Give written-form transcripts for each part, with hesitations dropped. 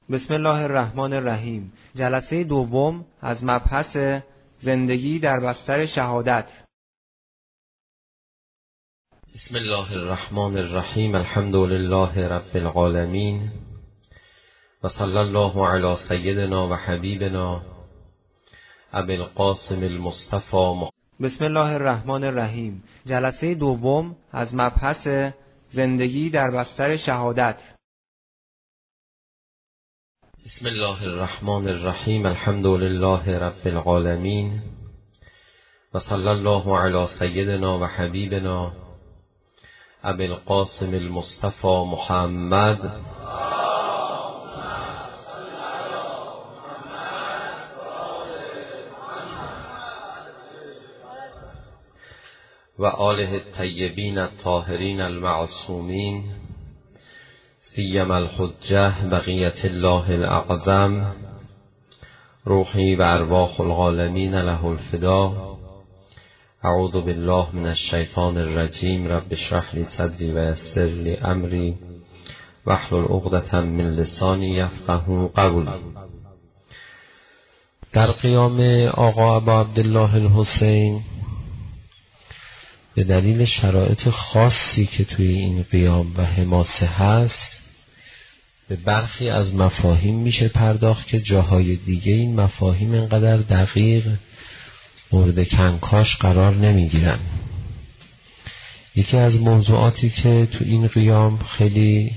بسم الله الرحمن الرحیم. جلسه دوم از مبحث زندگی در بستر شهادت. بسم الله الرحمن الرحیم. الحمد لله رب العالمین و صلی الله علی سیدنا و حبیبنا ابی القاسم المصطفى. بسم الله الرحمن الرحیم. جلسه دوم از مبحث زندگی در بستر شهادت. بسم الله الرحمن الرحیم. الحمد لله رب العالمین و صلی الله علی سیدنا و حبیبنا ابی القاسم المصطفى محمد و آله الطیبین الطاهرین المعصومین سیما الحجة بقیة الله الاعظم روحی و ارواح العالمین له الفدا. اعوذ بالله من الشیطان الرجیم. رب اشرح لی صدری و یسر لی امری واحلل عقدة من لسانی یفقهوا قولی. در قیام آقا ابا عبدالله الحسین به دلیل شرایط خاصی که توی این قیام و حماسه هست به برخی از مفاهیم میشه پرداخت که جاهای دیگه این مفاهیم اینقدر دقیق مورد کنکاش قرار نمیگیرن. یکی از موضوعاتی که تو این قیام خیلی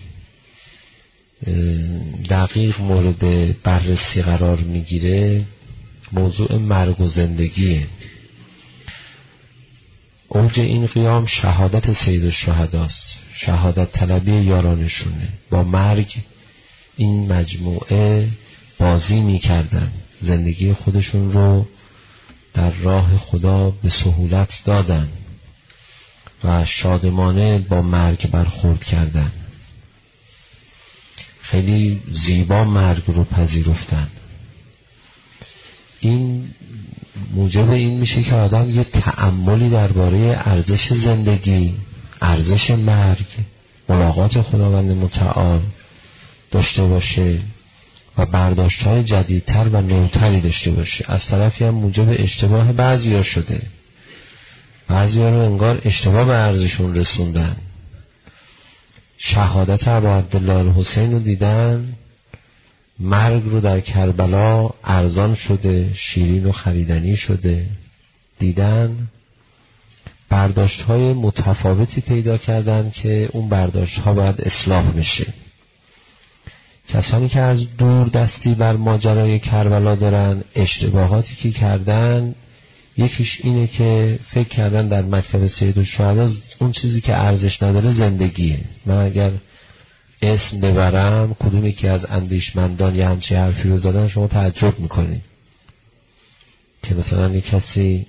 دقیق مورد بررسی قرار میگیره موضوع مرگ و زندگیه. اوج این قیام شهادت سید الشهداست، شهادت طلبی یارانشونه. با مرگ این مجموعه بازی میکردن، زندگی خودشون رو در راه خدا به سهولت دادن و شادمانه با مرگ برخورد کردن. خیلی زیبا مرگ رو پذیرفتن. این موجب این میشه که آدم یه تأملی درباره ارزش زندگی، ارزش مرگ، ملاقات خداوند متعال داشته باشه و برداشت‌های جدیدتر و نوتری داشته باشه. از طرفی هم موجب اشتباه بعضیا شده. بعضیا رو انگار اشتباه به ارزشون رسوندن. شهادت ابا عبدالله الحسین رو دیدن، مرگ رو در کربلا ارزان شده، شیرین و خریدنی شده دیدن، برداشت‌های متفاوتی پیدا کردن که اون برداشت‌ها باید اصلاح بشه. کسانی که از دور دستی بر ماجرای کربلا دارن، اشتباهاتی که کردن یکیش اینه که فکر کردن در مکتب سید الشهدا اون چیزی که ارزش نداره زندگیه. من اگر اسم ببرم کدومی که از اندیشمندان یه همچین حرفی رو زدن شما تعجب میکنید که مثلا یک کسی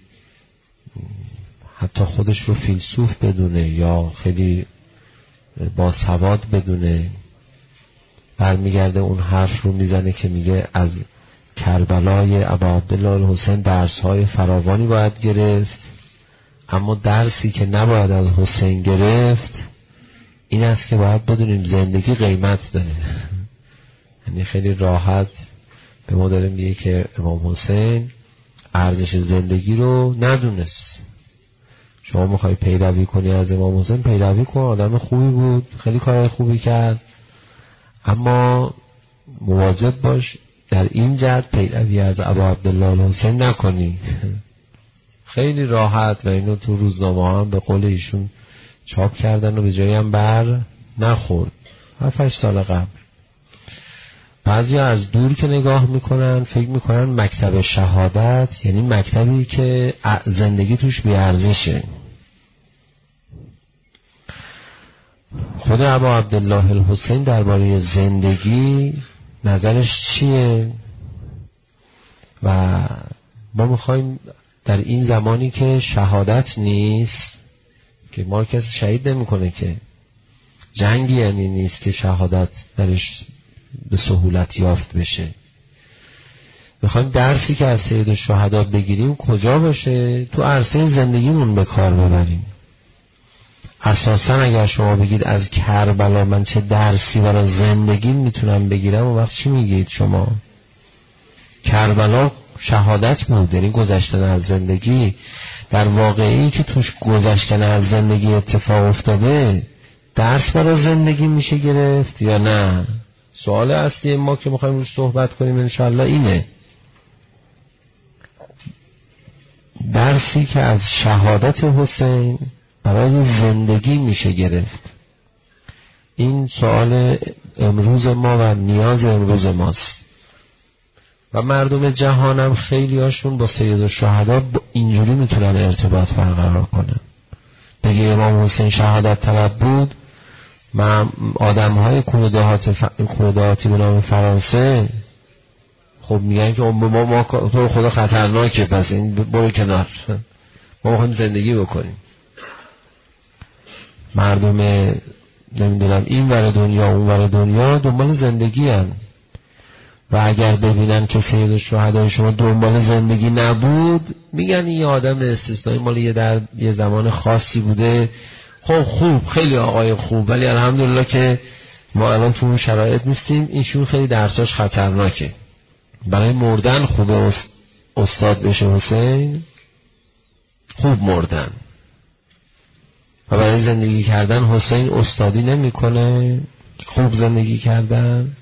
حتی خودش رو فیلسوف بدونه یا خیلی با سواد بدونه برمیگرده اون حرف رو میزنه که میگه از کربلای ابا عبدالله الحسین درس‌های فراوانی باید گرفت، اما درسی که نباید از حسین گرفت این است که باید بدونیم زندگی قیمت داره. یعنی خیلی راحت به ما داره میگه که امام حسین ارزش زندگی رو ندونست. شما میخوای پیروی کنی از امام حسین، پیروی کن، آدم خوبی بود، خیلی کارهای خوبی کرد، اما مواظب باش در این جهت پیروی از ابا عبدالله الحسین نکنی. خیلی راحت و اینو تو روزنامه هم به قول ایشون چاپ کردن و به جایی هم بر نخورد 7-8 سال قبل. بعضی از دور که نگاه میکنن فکر میکنن مکتب شهادت یعنی مکتبی که زندگی توش بیارزشه. خود ابا عبدالله الحسین درباره زندگی نظرش چیه؟ و ما میخوایم در این زمانی که شهادت نیست، که ما کسی شهید نمیکنه، که جنگی یعنی نیست که شهادت درش به سهولت یافت بشه، میخوایم درسی که از سید الشهدا بگیریم کجا باشه؟ تو عرصه زندگیمون به کار ببریم. اساسا اگر شما بگید از کربلا من چه درسی برای زندگی میتونم بگیرم، اون وقت چی میگید شما؟ کربلا شهادت بود، یعنی گذشتن از زندگی. در واقعی که توش گذشتن از زندگی اتفاق افتاده، درس برای زندگی میشه گرفت یا نه؟ سوال اصلی ما که میخوایم روش صحبت کنیم انشاءالله اینه. درسی که از شهادت حسین برای زندگی میشه گرفت. این سوال امروز ما و نیاز امروز ماست. و مردم جهانم خیلی هاشون با سیدالشهدا اینجوری میتونن ارتباط برقرار کنن. بگه امام حسین شهادت طلب بود، آدم های کودهاتی به نام فرانسه خب میگن که ما تو خدا خطرناکه، پس این برو کنار، ما میخوایم زندگی بکنیم. مردم نمیدونم این ور دنیا اون ور دنیا دنبال زندگی هن. و اگر ببینن که سیدالشهدای شما دنبال زندگی نبود، میگن این آدم استثنایی مال یه زمان خاصی بوده. خب خوب، خیلی آقای خوب، ولی الحمدلله که ما الان تو اون شرایط نیستیم. اینشون خیلی درساش خطرناکه. برای مردن خوبه استاد بشه حسین، خوب مردن. و برای زندگی کردن حسین استادی نمیکنه، خوب زندگی کردن.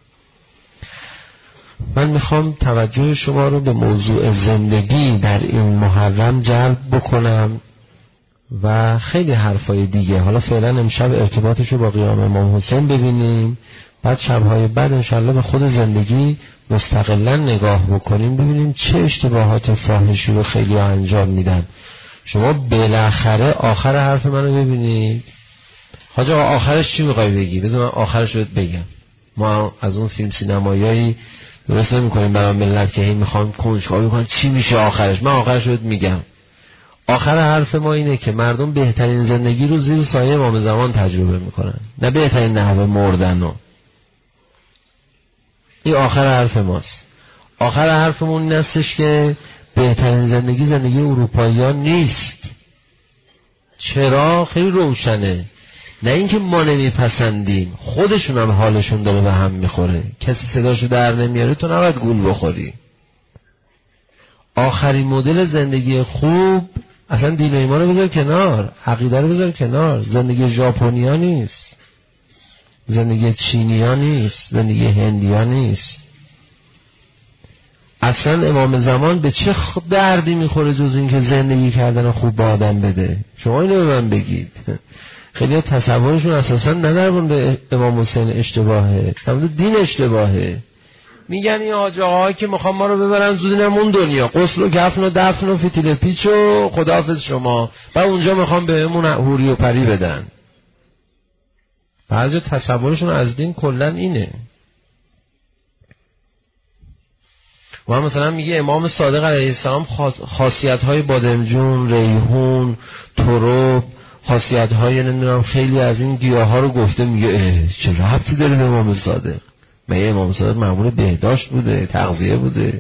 من میخوام توجه شما رو به موضوع زندگی در این محرم جلب بکنم و خیلی حرفای دیگه. حالا فعلا امشب ارتباطش رو با قیام امام حسین ببینیم، بعد شبهای بعد انشالله به خود زندگی مستقلا نگاه بکنیم، ببینیم چه اشتباهات فاحشی رو خیلی انجام میدن. شما بالاخره آخر حرف منو ببینید. حاج آقا آخرش چی میخوای بگی؟ بذار من آخرش رو بگم. ما از اون فیلم سینماییایی درست نمی‌کنیم برای ملت که این میخوان کنجکاوی کنن چی میشه آخرش. من آخرش رو میگم. آخر حرف ما اینه که مردم بهترین زندگی رو زیر سایه امام زمان تجربه میکنن، نه بهترین نحوه مردن رو. این آخر حرف ماست. آخر حرفمون این هستش که بهترین زندگی اروپاییان نیست. چرا؟ خیلی روشنه. نه اینکه ما نمیپسندیم، خودشون هم حالشون داره به هم میخوره. کسی صداشو در نمیاره، تو نباید گول بخوری. آخرین مدل زندگی خوب، اصلا دین و ایمان رو بذار کنار، عقیده رو بذار کنار، زندگی ژاپنیا نیست، زندگی چینیا نیست، زندگی هندیا نیست. اصلا امام زمان به چه دردی میخوره جز این که زندگی کردن خوب با آدم بده؟ شما اینو به من بگید. خیلی تصورشون اساسا نه در مورد امام حسین اشتباهه، در مورد دین اشتباهه. میگن این حاج آقاها که میخوام ما رو ببرن زودینمون دنیا، غسل و کفن و دفن و فتیل پیچ و خداحافظ شما، و اونجا میخوام بهمون حوری و پری بدن. بعضی تصورشون از دین کلا اینه. و مثلا میگه امام صادق علیه السلام خاصیت‌های بادمجون، ریحون، ترب، خاصیت‌های نمیدونم خیلی از این گیاها رو گفته. میگه چه ربطی داره به امام صادق؟ مگه امام صادق مأمور بهداشت بوده، تغذیه بوده؟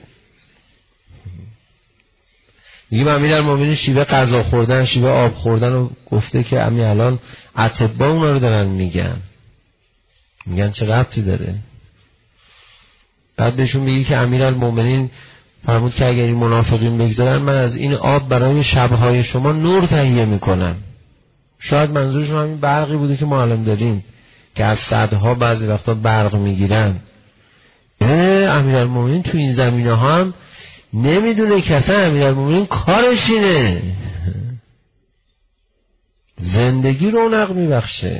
میگه امیرالمومنین شیوه غذا خوردن، شیوه آب خوردن رو گفته که همین الان اطباء اونا رو دارن میگن چه ربطی داره؟ بعد بهشون میگه که امیرالمومنین فرمود که اگر این منافقین بگذارن، من از این آب برای شبهای شما نور تهیه میکنم. شاید منظورشون همین برقی بوده که ما الان داریم که از صدها بعضی وقتا برق میگیرن. امیرالمومنین تو این زمینه ها هم نمیدونه که اصلا امیرالمومنین کارش اینه زندگی رونق میبخشه.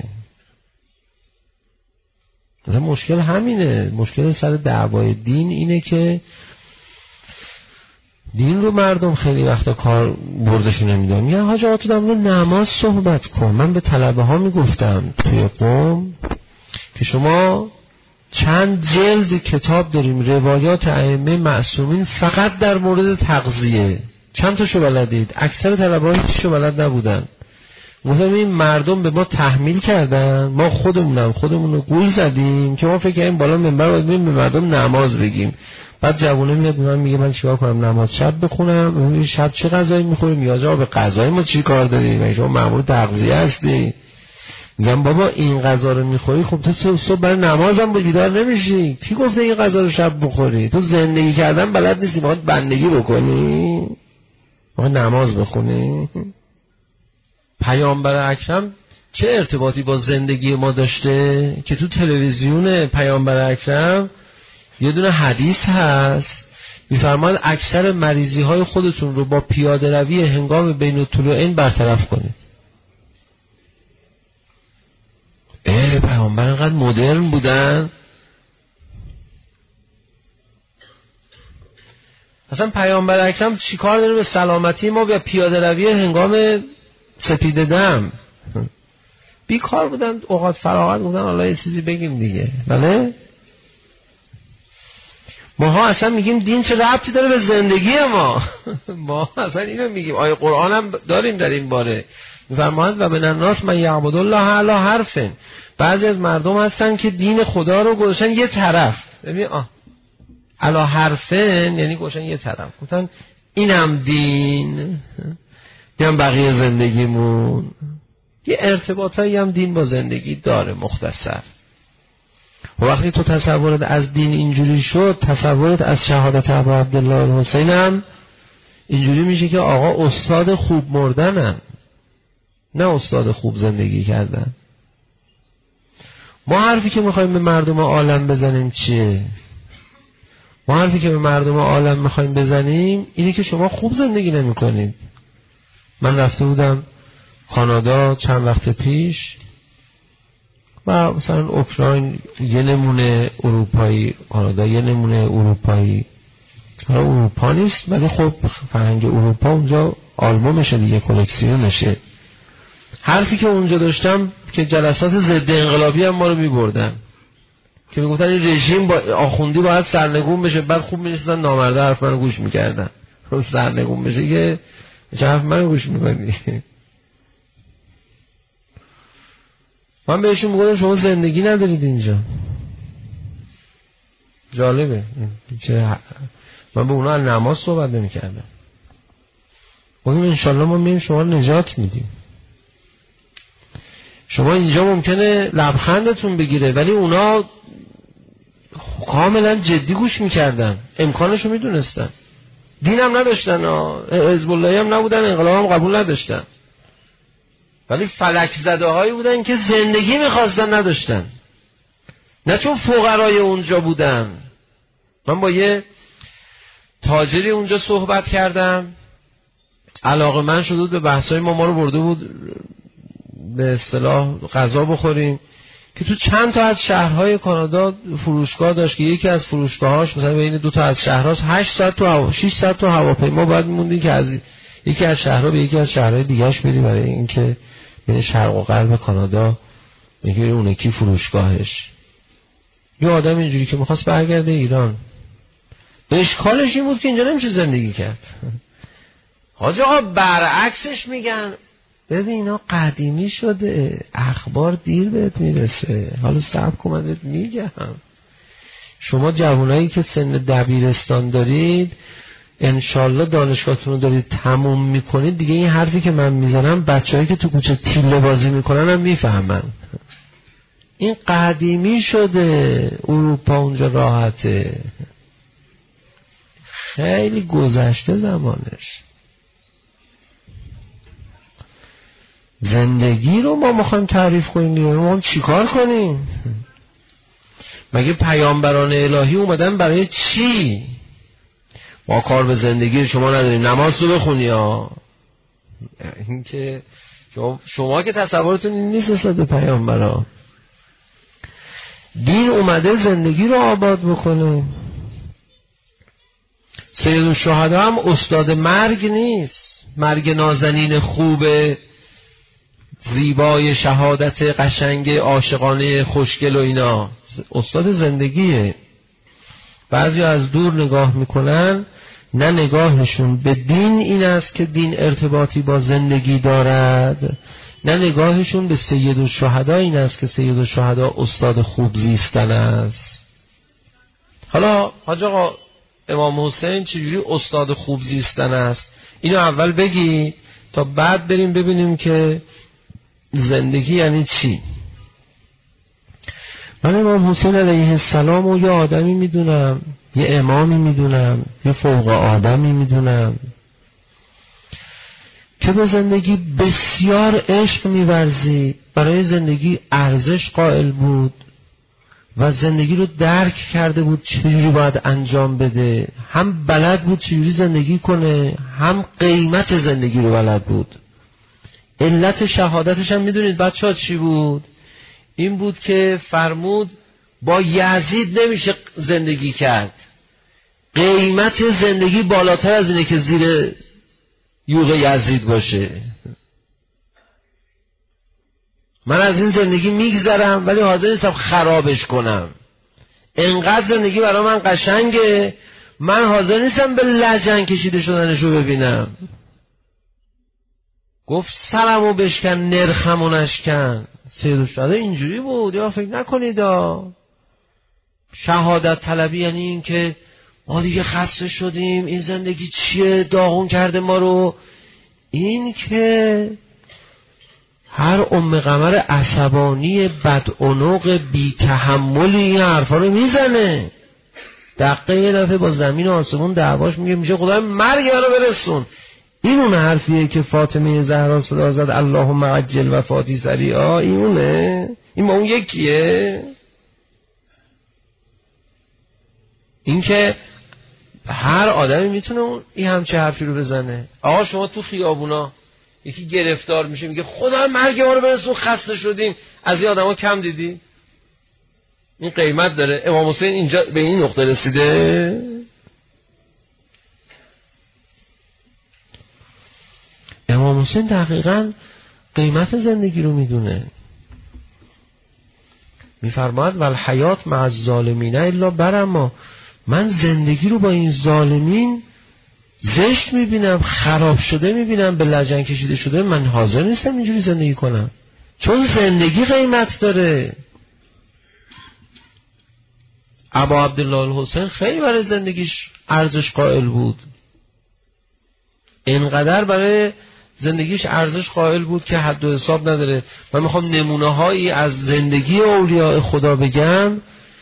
مثلا مشکل همینه. مشکل سر دعوای دین اینه که دین رو مردم خیلی وقتا کار بردشون نمیدن. میگن حاج آقا تو در مورد نماز صحبت کن. من به طلبه ها میگفتم توی قم که شما چند جلد کتاب داریم روایات ائمه معصومین فقط در مورد تغذیه. چند تاشو بلدید؟ اکثر طلبه ها هیچشو بلد نبودن. مثلا این مردم به ما تحمیل کردن، ما خودمون رو گول زدیم که ما فکر کردیم بالا منبر باید بریم به مردم نماز بگیم. بعد جوونه میاد به من میگه من چیکار کنم نماز شب بخونم؟ شب چه غذایی میخوری؟ میگه آقا به غذای ما چی کار داری؟ مگه شما مأمور تغذیه هستی؟ میگم بابا این غذا رو میخوری خب تو صبح برای نمازم بیدار نمیشی. کی گفته این غذا رو شب بخوری؟ تو زندگی کردن بلد نیستی، باید بندگی بکنی، باید نماز بخونی. پیامبر اکرم چه ارتباطی با زندگی ما داشته که تو تلویزیون پیامبر اکرم یه دونه حدیث هست میفرماد اکثر مریضی های خودتون رو با پیاده روی هنگام بین الطلوعین برطرف کنید. پیامبر اینقدر مدرن بودن؟ اصلا پیامبر اکرم چیکار داره به سلامتی ما و پیاده روی هنگام سپیده دم؟ بیکار بودن، اوقات فراغت بودن، حالا یه چیزی بگیم دیگه. بله ماها اصلا میگیم دین چه ربطی داره به زندگی ما؟ ما اصلا اینو میگیم. آیه قرآن هم داریم در این باره، میفرماید و من الناس من یعبد الله علی حرف. بعضی از مردم هستن که دین خدا رو گذاشتن یه طرف. ببین علی حرفن یعنی گذاشتن یه طرف، گفتن اینم دین، اینم بقیه زندگیمون. یه ارتباطایی هم دین با زندگی داره مختصر. و وقتی تو تصورت از دین اینجوری شد، تصورت از شهادت ابا عبدالله الحسین هم اینجوری میشه که آقا استاد خوب مردنن، نه استاد خوب زندگی کردن. ما حرفی که میخوایم به مردم عالم بزنیم چیه؟ ما حرفی که به مردم عالم میخوایم بزنیم اینه که شما خوب زندگی نمی کنید. من رفته بودم کانادا چند وقت پیش و مثلا اوکراین یه نمونه اروپایی، کانادا یه نمونه اروپایی. اروپا نیست ولی خب فرهنگ اروپا اونجا آلبومشه دیگه، کلکسیونشه. حرفی که اونجا داشتم که جلسات ضد انقلابی هم ما رو می‌بردن که میگفتن این رژیم با آخوندی باید سرنگون بشه، بعد خوب می‌نشستن نامرده حرف منو گوش می‌کردن. سرنگون بشه که چه حرف منو گوش می‌کنی؟ من بهشون میگم شما زندگی ندارید اینجا. جالبه. من به اونا نماز صحبت نمی‌کردم. بگیم انشالله ما میریم شما نجات میدیم. شما اینجا ممکنه لبخندتون بگیره ولی اونا کاملا جدی گوش میکردن، امکانشو میدونستن. دین هم نداشتن، حزب اللهی هم نبودن، انقلاب هم قبول نداشتن، ولی فلک زده هایی بودن که زندگی میخواستن نداشتن، نه چون فقرای اونجا بودن. من با یه تاجری اونجا صحبت کردم، علاقه من شده بود به بحثای ما رو برده بود به اصطلاح غذا بخوریم که تو چند تا از شهرهای کانادا فروشگاه داشت که یکی از فروشگاهاش مثلا بین دو تا از شهرهاست 8 ساعت تو هوا 6 ساعت تو هواپیما باید میموندیم که از یکی از شهرها به یکی از شهرهای دیگه‌اش بریم برای اینکه بین شرق و غرب کانادا میگه اون یکی فروشگاهش. یه آدم اینجوری که می‌خواست برگرده ایران، اشکالش این بود که اینجا نمیشه زندگی کرد. حاج آقا برعکسش میگن ببین اینا قدیمی شده، اخبار دیر بهت میرسه، حالا صبر کن من بهت میگم. شما جوانایی که سن دبیرستان دارید انشالله دانشگاهتون رو دارید تموم میکنید دیگه، این حرفی که من میزنم بچه‌هایی که تو کوچه تیله بازی میکنن هم میفهمن. این قدیمی شده، اروپا اونجا راحته، خیلی گذشته زمانش. زندگی رو ما میخوایم تعریف کنیم، ما چیکار کنیم؟ مگه پیامبران الهی اومدن برای چی؟ ما کار به زندگی شما نداریم، نماز رو بخونی ها. این که شما که تصورتون نیست اصلا پیامبران. دین اومده زندگی رو آباد بکنه. سید الشهدا هم استاد مرگ نیست، مرگ نازنین خوبه زیبای شهادت قشنگ عاشقانه خوشگل و اینا، استاد زندگیه. بعضی از دور نگاه میکنن، نه نگاهشون به دین این است که دین ارتباطی با زندگی دارد، نه نگاهشون به سید الشهدا این است که سید الشهدا استاد خوب زیستن است. حالا حاج آقا امام حسین چجوری استاد خوب زیستن است. اینو اول بگی تا بعد بریم ببینیم که زندگی یعنی چی. من امام حسین علیه السلام رو یه آدمی میدونم، یه امامی میدونم، یه فوق آدمی میدونم که به زندگی بسیار عشق می‌ورزید، برای زندگی ارزش قائل بود و زندگی رو درک کرده بود چجوری باید انجام بده، هم بلد بود چجوری زندگی کنه، هم قیمت زندگی رو بلد بود. علت شهادتش هم میدونید بچه‌ها چی بود؟ این بود که فرمود با یزید نمیشه زندگی کرد، قیمت زندگی بالاتر از اینه که زیر یوغ یزید باشه. من از این زندگی میگذرم ولی حاضر نیستم خرابش کنم. انقدر زندگی برای من قشنگه من حاضر نیستم به لجن کشیده شدنش رو ببینم. گفت سرمو بشکن نرخمو نشکن. سید الشهدا اینجوری بود. یا فکر نکنید شهادت طلبی یعنی این که ما دیگه خسته شدیم، این زندگی چیه، داغون کرده ما رو. این که هر ام قمر عصبانی بدعنق بی تحملی این حرفا رو میزنه. دقیقه یه دفعه با زمین و آسمون دعواش میشه خدای مرگ منو برسون. این اون حرفیه که فاطمه زهرا صدا زد اللهم عجل وفاتی سریعا. این اونه؟ این با اون یکیه؟ این که هر آدمی میتونه این همچه حرفی رو بزنه. آقا شما تو خیابونا یکی گرفتار میشه میگه خدا مرگ ما رو برسون خسته شدیم، از این آدما کم دیدی؟ این قیمت داره. امام حسین اینجا به این نقطه رسیده. امام حسین دقیقاً قیمت زندگی رو میدونه. میفرماید والحیات مع الظالمین الا برما. من زندگی رو با این ظالمین زشت میبینم، خراب شده میبینم، به لجن کشیده شده. من حاضر نیستم اینجوری زندگی کنم چون زندگی قیمت داره. ابا عبدالله الحسین خیلی برای زندگیش ارزش قائل بود. اینقدر برای زندگیش ارزش قائل بود که حد و حساب نداره. من میخوام نمونه هایی از زندگی اولیاء خدا بگم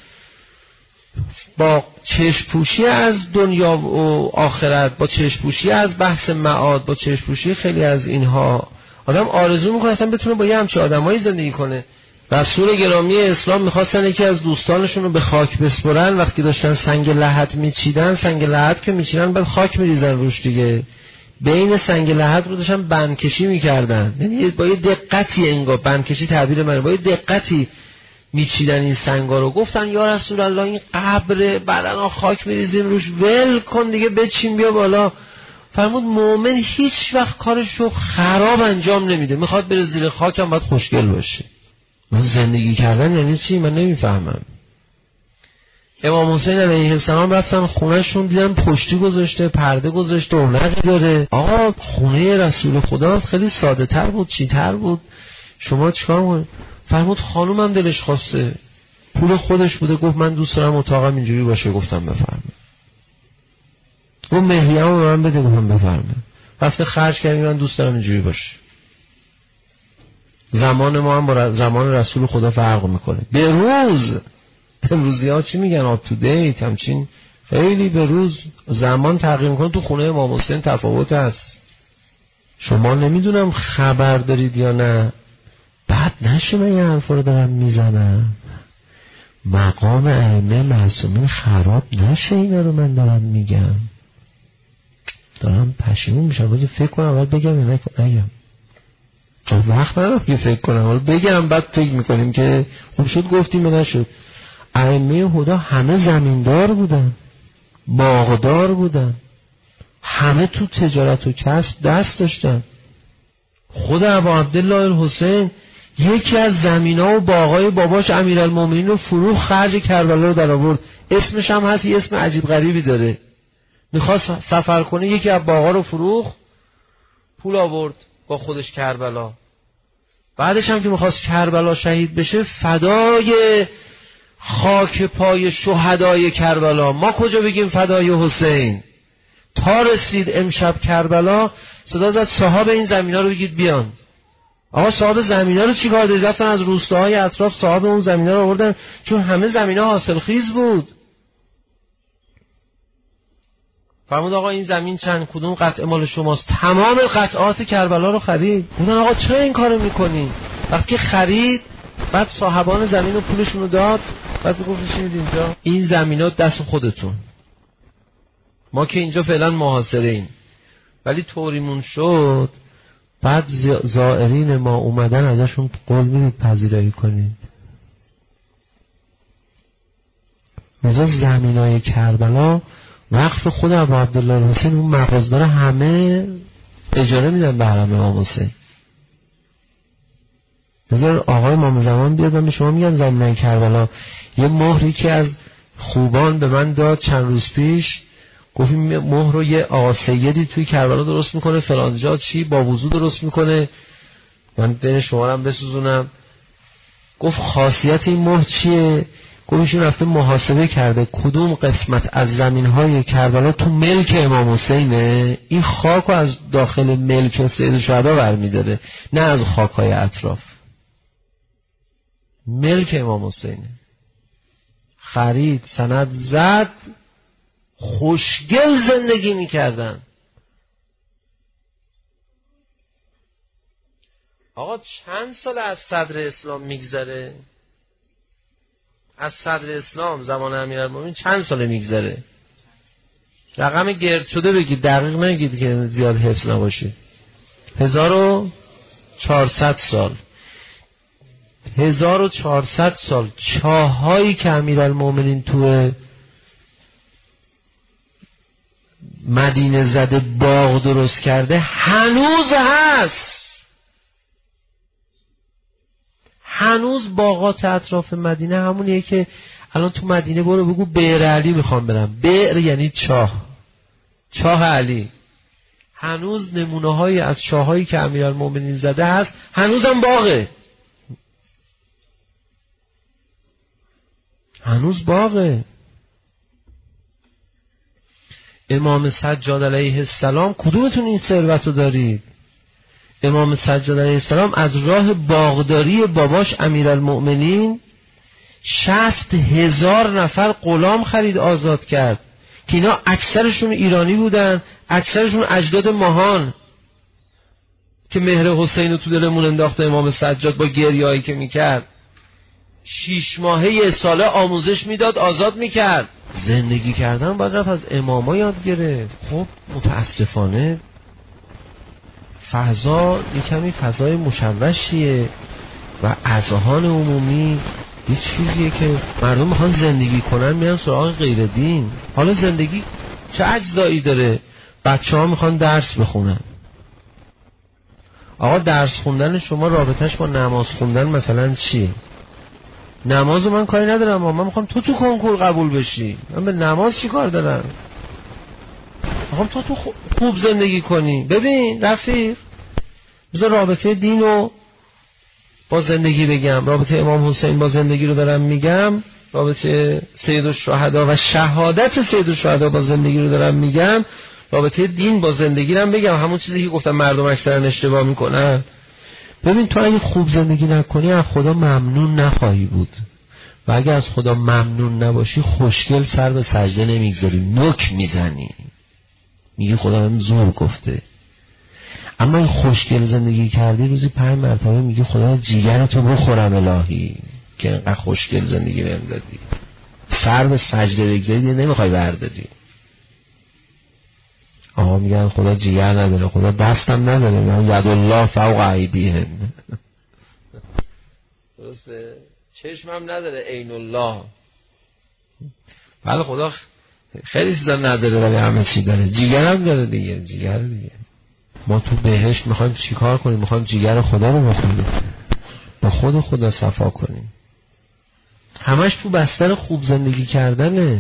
با چشم‌پوشی از دنیا و آخرت، با چشم‌پوشی از بحث معاد، با چشم‌پوشی خیلی از اینها. آدم آرزو میکنه اصلا بتونه با یه همچه آدمایی زندگی کنه. رسول گرامی اسلام میخواستن یکی از دوستانشون رو به خاک بسپرن. وقتی داشتن سنگ لحد میچیدن، سنگ لحد که میچیدن بعد خاک میریزن روش دیگه، بین سنگ لحد رو داشتن بندکشی میکردن. یعنی با یه دقتی، انگار بندکشی تعبیر منه، با یه دقتی میچیدن این سنگا رو. گفتن یا رسول الله این قبر بعدن خاک میریزیم روش، ول کن دیگه بچین بیا بالا. فرمود مومن هیچ وقت کارشو خراب انجام نمیده، میخواد بره زیر خاک هم باید خوشگل باشه. من زندگی کردن یعنی چی؟ من نمیفهمم. امام حسین علیه السلام رفتن خونهشون، دیدن پشتی گذاشته، پرده گذاشته، اونقی داره. آقا خونه رسول خدا خیلی ساده تر بود، چی تر بود، شما چیکار کنید؟ فرمود خانومم دلش خواسته، پول خودش بوده، گفت من دوست دارم اتاقم اینجوری باشه. گفتم بفرمایید. اون مهریه‌مو به من بده. گفتم بفرمایید. رفته خرج کردم، من دوست دارم اینجوری باشه. زمان ما هم با زمان رسول خدا فرق میکنه. به روز امروزی‌ها چی میگن؟ آپ تو دیت، همچین خیلی به روز زمان تغییر میکنه. تو خونه امام حسین تفاوت هست. شما نمیدونم خبر دارید یا نه، بعد نشه من یه حرف رو دارم میزنم، مقام ائمه معصومین خراب نشه اینا رو من دارم میگم. دارم پشیمون میشم. باید فکر کنم اول بگم یا نگم. چون وقت ندارم که فکر کنم، اول بگم بعد فکر میکنیم که خوب شد گفتیم یا نشد. ائمه هدی همه زمیندار بودن، باغدار بودن، همه تو تجارت و کسب دست داشتن. خود ابا عبدالله الحسین یکی از زمینا و باغای باباش امیرالمومنین رو فروخت، خرج کربلا رو در آورد. اسمش هم هست، یه اسم عجیب غریبی داره. میخواست سفر کنه، یکی از باغا رو فروخت، پول آورد با خودش کربلا. بعدش هم که میخواست کربلا شهید بشه، فدای خاک پای شهدای کربلا، ما کجا بگیم فدای حسین؟ تا رسید امشب کربلا صدا زد صاحب این زمینا رو بگید بیان. آقا صاحب زمینا رو چیکار دارید؟ رفتن از روستاهای اطراف صاحب اون زمینا رو آوردن، چون همه زمینا حاصل خیز بود. فرمود آقا این زمین چند کدوم قطعه مال شماست؟ تمام قطعات کربلا رو خرید. گفتن آقا چرا این کارو میکنی؟ وقتی خرید بعد صاحبان زمین رو پولشون رو داد، بعد گفت چی میدید اینجا؟ این زمینا دست خودتون، ما که اینجا فعلا محاصره ایم. ولی طوریمون شد بعد زائرین ما اومدن ازشون قول میدید پذیرایی کنید. مثلا زمینای کربلا وقت خود ابو عبدالله الحسین اون مغازدار همه اجاره میدن به حرم امام حسین. بذار آقای امام زمان بیاد من به شما میگم زمینای کربلا. یه مهری که از خوبان به من داد چند روز پیش، گفت این مهر رو یه آقا سیدی توی کربلا درست میکنه، فلان جا چی با وضو درست میکنه، من بین شما هم بسوزونم. گفت خاصیت این مهر چیه؟ گفت ایشون رفته محاسبه کرده کدوم قسمت از زمینهای کربلا تو ملک امام حسینه، این خاک رو از داخل ملک سید شهدا برمیداره، نه از خاکهای اطراف. ملک امام حسینه. خرید، سند زد، خوشگل زندگی میکردن. آقا چند سال از صدر اسلام میگذره؟ از صدر اسلام زمان امیرالمومنین چند سال میگذره؟ رقم گرد شده بگید، دقیق نگید که زیاد حفظ نباشید. 1400 سال. 1400 سال چاهایی که امیرالمومنین تو مدینه زده باغ درست کرده هنوز هست. هنوز باغات اطراف مدینه همونیه که الان تو مدینه برو بگو بئر علی میخوام برم. بئر یعنی چاه، چاه علی. هنوز نمونه های از چاهایی که امیرالمومنین زده هست، هنوزم باغه، هنوز باغه. امام سجاد علیه السلام کدومتون این ثروت رو دارید؟ امام سجاد علیه السلام از راه باغداری باباش امیرالمؤمنین 60,000 نفر غلام خرید، آزاد کرد که اینا اکثرشون ایرانی بودن، اکثرشون اجداد ماهان که مهر حسین رو تو دلمون انداخته امام سجاد با گریه‌ای که میکرد. 6 ماهه یه ساله آموزش میداد، آزاد میکرد. زندگی کردن باید رفت از اماما یاد گرفت. خب متاسفانه فضا یه کمی فضای مشوشیه و اذهان عمومی یه چیزیه که مردم میخوان زندگی کنن میرن سراغ غیر دین. حالا زندگی چه اجزایی داره؟ بچه ها میخوان درس بخونن. آقا درس خوندن شما رابطش با نماز خوندن مثلا چیه؟ نمازو من کاری ندارم، من میخوام تو کنکور قبول بشی، من به نماز چی کار دارم؟ میخوام تو خوب زندگی کنی. ببین رفیق، بذار رابطه دینو با زندگی بگم، رابطه امام حسین با زندگی رو دارم میگم، رابطه سید الشهدا و شهادت سید الشهدا با زندگی رو دارم میگم، رابطه دین با زندگی رو میگم، همون چیزی که گفتم مردم اکثرا اشتباه میکنن. ببین تو اگه خوب زندگی نکنی از خدا ممنون نخواهی بود و اگه از خدا ممنون نباشی خوشگل سر به سجده نمیگذاری، نک میزنی، میگی خدا هم زور گفته. اما این خوشگل زندگی کردی روزی 5 مرتبه میگی خدا جیگرتو بخورم الهی که اینقدر خوشگل زندگی بهم دادی. سر به سجده بگذاری نمیخوای برداری. آقا میگن خدا جیگر نداره، خدا دستم نداره، میگن ید الله فوق ایدیهم. درسته؟ چشمم نداره عین الله. بله خدا خیلی چیزا نداره ولی همه چی داره. جیگر هم داره دیگه، جیگر دیگه. ما تو بهشت میخوایم چیکار کنیم؟ میخوایم جیگر خدا رو بخوریم، با خود خدا صفا کنیم. همش تو بستر خوب زندگی کردنه.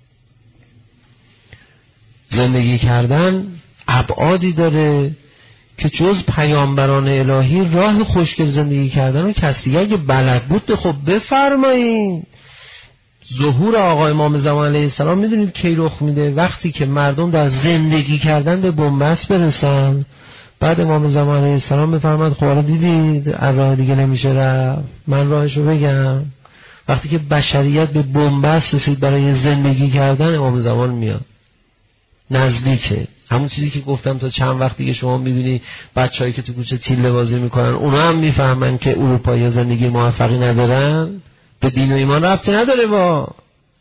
زندگی کردن ابعادی داره که جز پیامبران الهی راه خوشگل زندگی کردن و کسی اگه بلد بود خب بفرمایید. ظهور آقا امام زمان علیه السلام میدونید کی رخ میده؟ وقتی که مردم در زندگی کردن به بنبست برسن، بعد امام زمان علیه السلام بفرماد خب حالا دیدید راه دیگه نمیشه رفت، من راهشو بگم. وقتی که بشریت به بنبست رسید برای زندگی کردن، امام زمان میاد نزدیکه. همون چیزی که گفتم تا چند وقت دیگه شما میبینی بچه‌هایی که تو کوچه تیله بازی میکنن، اونا هم میفهمن که اروپایی‌ها زندگی موفقی ندارن، به دین و ایمان ربطی نداره، با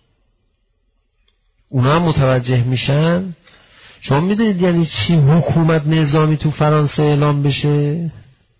اونا هم متوجه میشن. شما میدونید یعنی چی حکومت نظامی تو فرانسه اعلام بشه؟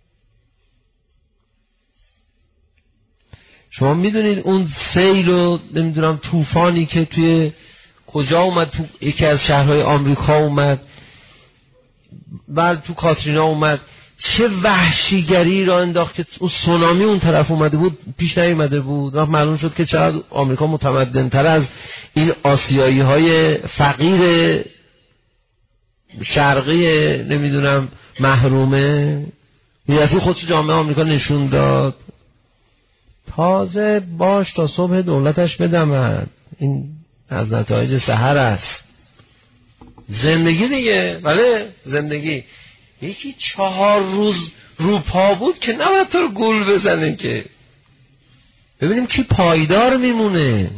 شما میدونید اون سیل و نمیدونم طوفانی که توی کجا اومد، تو یکی از شهرهای آمریکا اومد، بعد تو کاترینا اومد، چه وحشیگری را انداخت که اون سونامی اون طرف اومده بود پیش نیومده بود. وقت معلوم شد که چقدر آمریکا متمدن تر از این آسیایی های فقیر شرقی نمیدونم محرومه. یه دفعه خودش جامعه آمریکا نشون داد. تازه باش تا صبح دولتش بدمد، این از نتایج سحر است. زندگی دیگه، بله زندگی. یکی 4 روز رو پا بود که نباید تو رو گول بزنه، که ببینیم کی پایدار میمونه،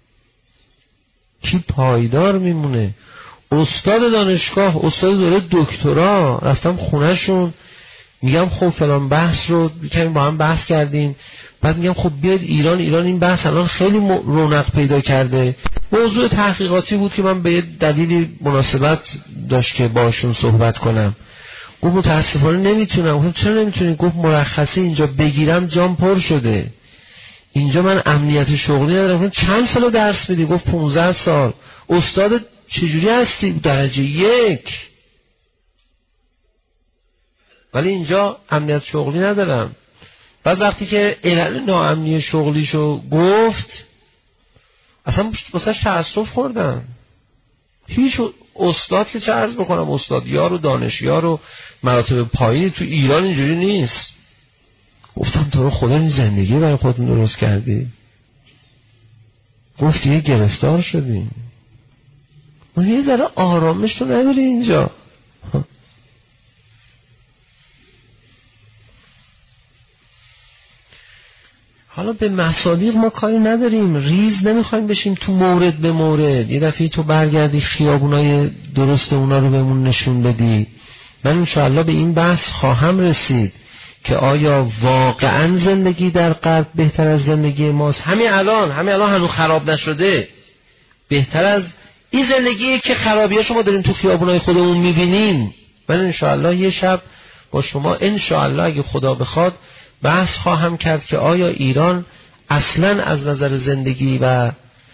کی پایدار میمونه. استاد دانشگاه، استاد دوره دکترا، رفتم خونهشون، میگم خب فلان بحث رو کمی با هم بحث کردیم، بعد میگم خب بیاید ایران این بحث الان خیلی رونق پیدا کرده. موضوع تحقیقاتی بود که من به یه دلیلی مناسبت داشت که باشون صحبت کنم. گفت متاسفانه نمیتونم. گفتم چرا نمیتونی؟ گفت مرخصی اینجا بگیرم جام پر شده، اینجا من امنیت شغلی ندارم. گفتم چند سال درس میدی؟ گفت 15 سال. استاد چجوری هستی؟ درجه 1. ولی اینجا امنیت شغلی ندارم. بعد وقتی که علل ناامنی شغلیشو گفت، اصلا واسه تأسف خوردم. هیچ استاد که چه عرض بکنم، استادیار و دانشیار و مراتب پایینی تو ایران اینجوری نیست. گفتم تو رو خدا این زندگی برای خودتون درست کردی؟ گفت یه گرفتار شدیم. ما یه ذره آرامش تو نداری اینجا. حالا به مصادیق ما کاری نداریم، ریز نمیخوایم بشیم تو مورد به مورد. یه دفعه تو برگردی خیابونای درست اونا رو بهمون نشون بدی. من انشاءالله به این بحث خواهم رسید که آیا واقعا زندگی در غرب بهتر از زندگی ماست؟ همین الان هنوز خراب نشده، بهتر از این زندگیه که خرابیه شما داریم تو خیابونای خودمون میبینیم. من انشاءالله یه شب با شما انشاءالله اگه خدا بخواد بحث خواهم کرد که آیا ایران اصلا از نظر زندگی و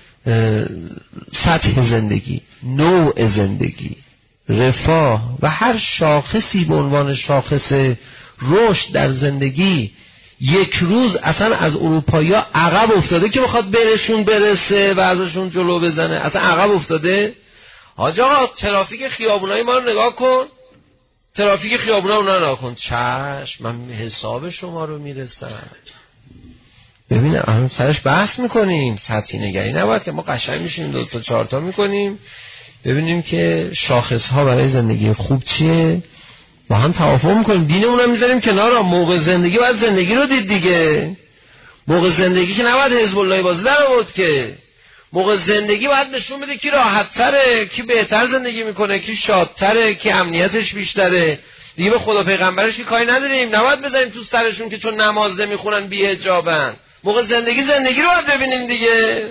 سطح زندگی، نوع زندگی، رفاه و هر شاخصی به عنوان شاخص رشد در زندگی یک روز اصلا از اروپایی‌ها عقب افتاده که بخواد برشون برسه و ازشون جلو بزنه؟ اصلا عقب افتاده. حاج آقا ترافیک خیابونای ما رو نگاه کن، ترافیک خیابونا اونا نگاه کن. چشم، من حساب شما رو میرسم. ببین الان سرش بحث میکنیم، سطحی نگری نباید که ما قشنگ میشیم 2 تا 4 تا میکنیم، ببینیم که شاخص ها برای زندگی خوب چیه، با هم توافق میکنیم، دینمون رو میذاریم کنار. موقع زندگی باید زندگی رو دید دیگه. موقع زندگی که نباید حزب الله بازی در آورد که. موقع زندگی باید نشون بده کی راحت تره، کی بهتر زندگی میکنه، کی شادتره، کی امنیتش بیشتره. دیگه به خدا پیغمبرش که کاری نداریم، نباید بزنیم تو سرشون که چون نماز نمیخونن بی‌حجابن. موقع زندگی رو باید ببینیم دیگه.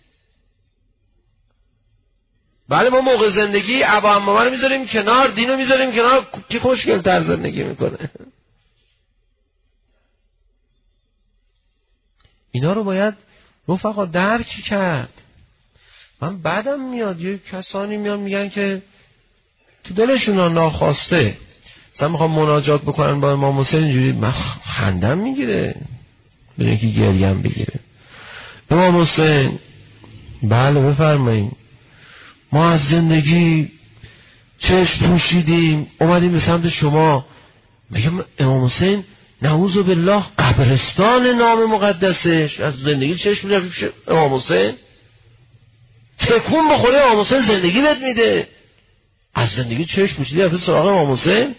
بله ما موقع زندگی ابا عمه رو میذاریم کنار، دینو میذاریم کنار، کی خوشگل‌تر زندگی میکنه. اینا رو باید رفقا درک کرد. من بعدم میاد یه کسانی میان میگن که تو دلشون ناخواسته مثلا میخوام مناجات بکنن با امام حسین، اینجوری من خندم میگیره بدون که گریم بگیره. امام حسین بله بفرمایید، ما از زندگی چشم پوشیدیم اومدیم به سمت شما، میگه امام حسین نعوذ بالله قبرستان نام مقدسش از زندگی چشم می‌رفت امام حسین تکون بخوره امام حسین زندگی بهت میده، از زندگی چشم پوشیدی رفت سراغ امام حسین.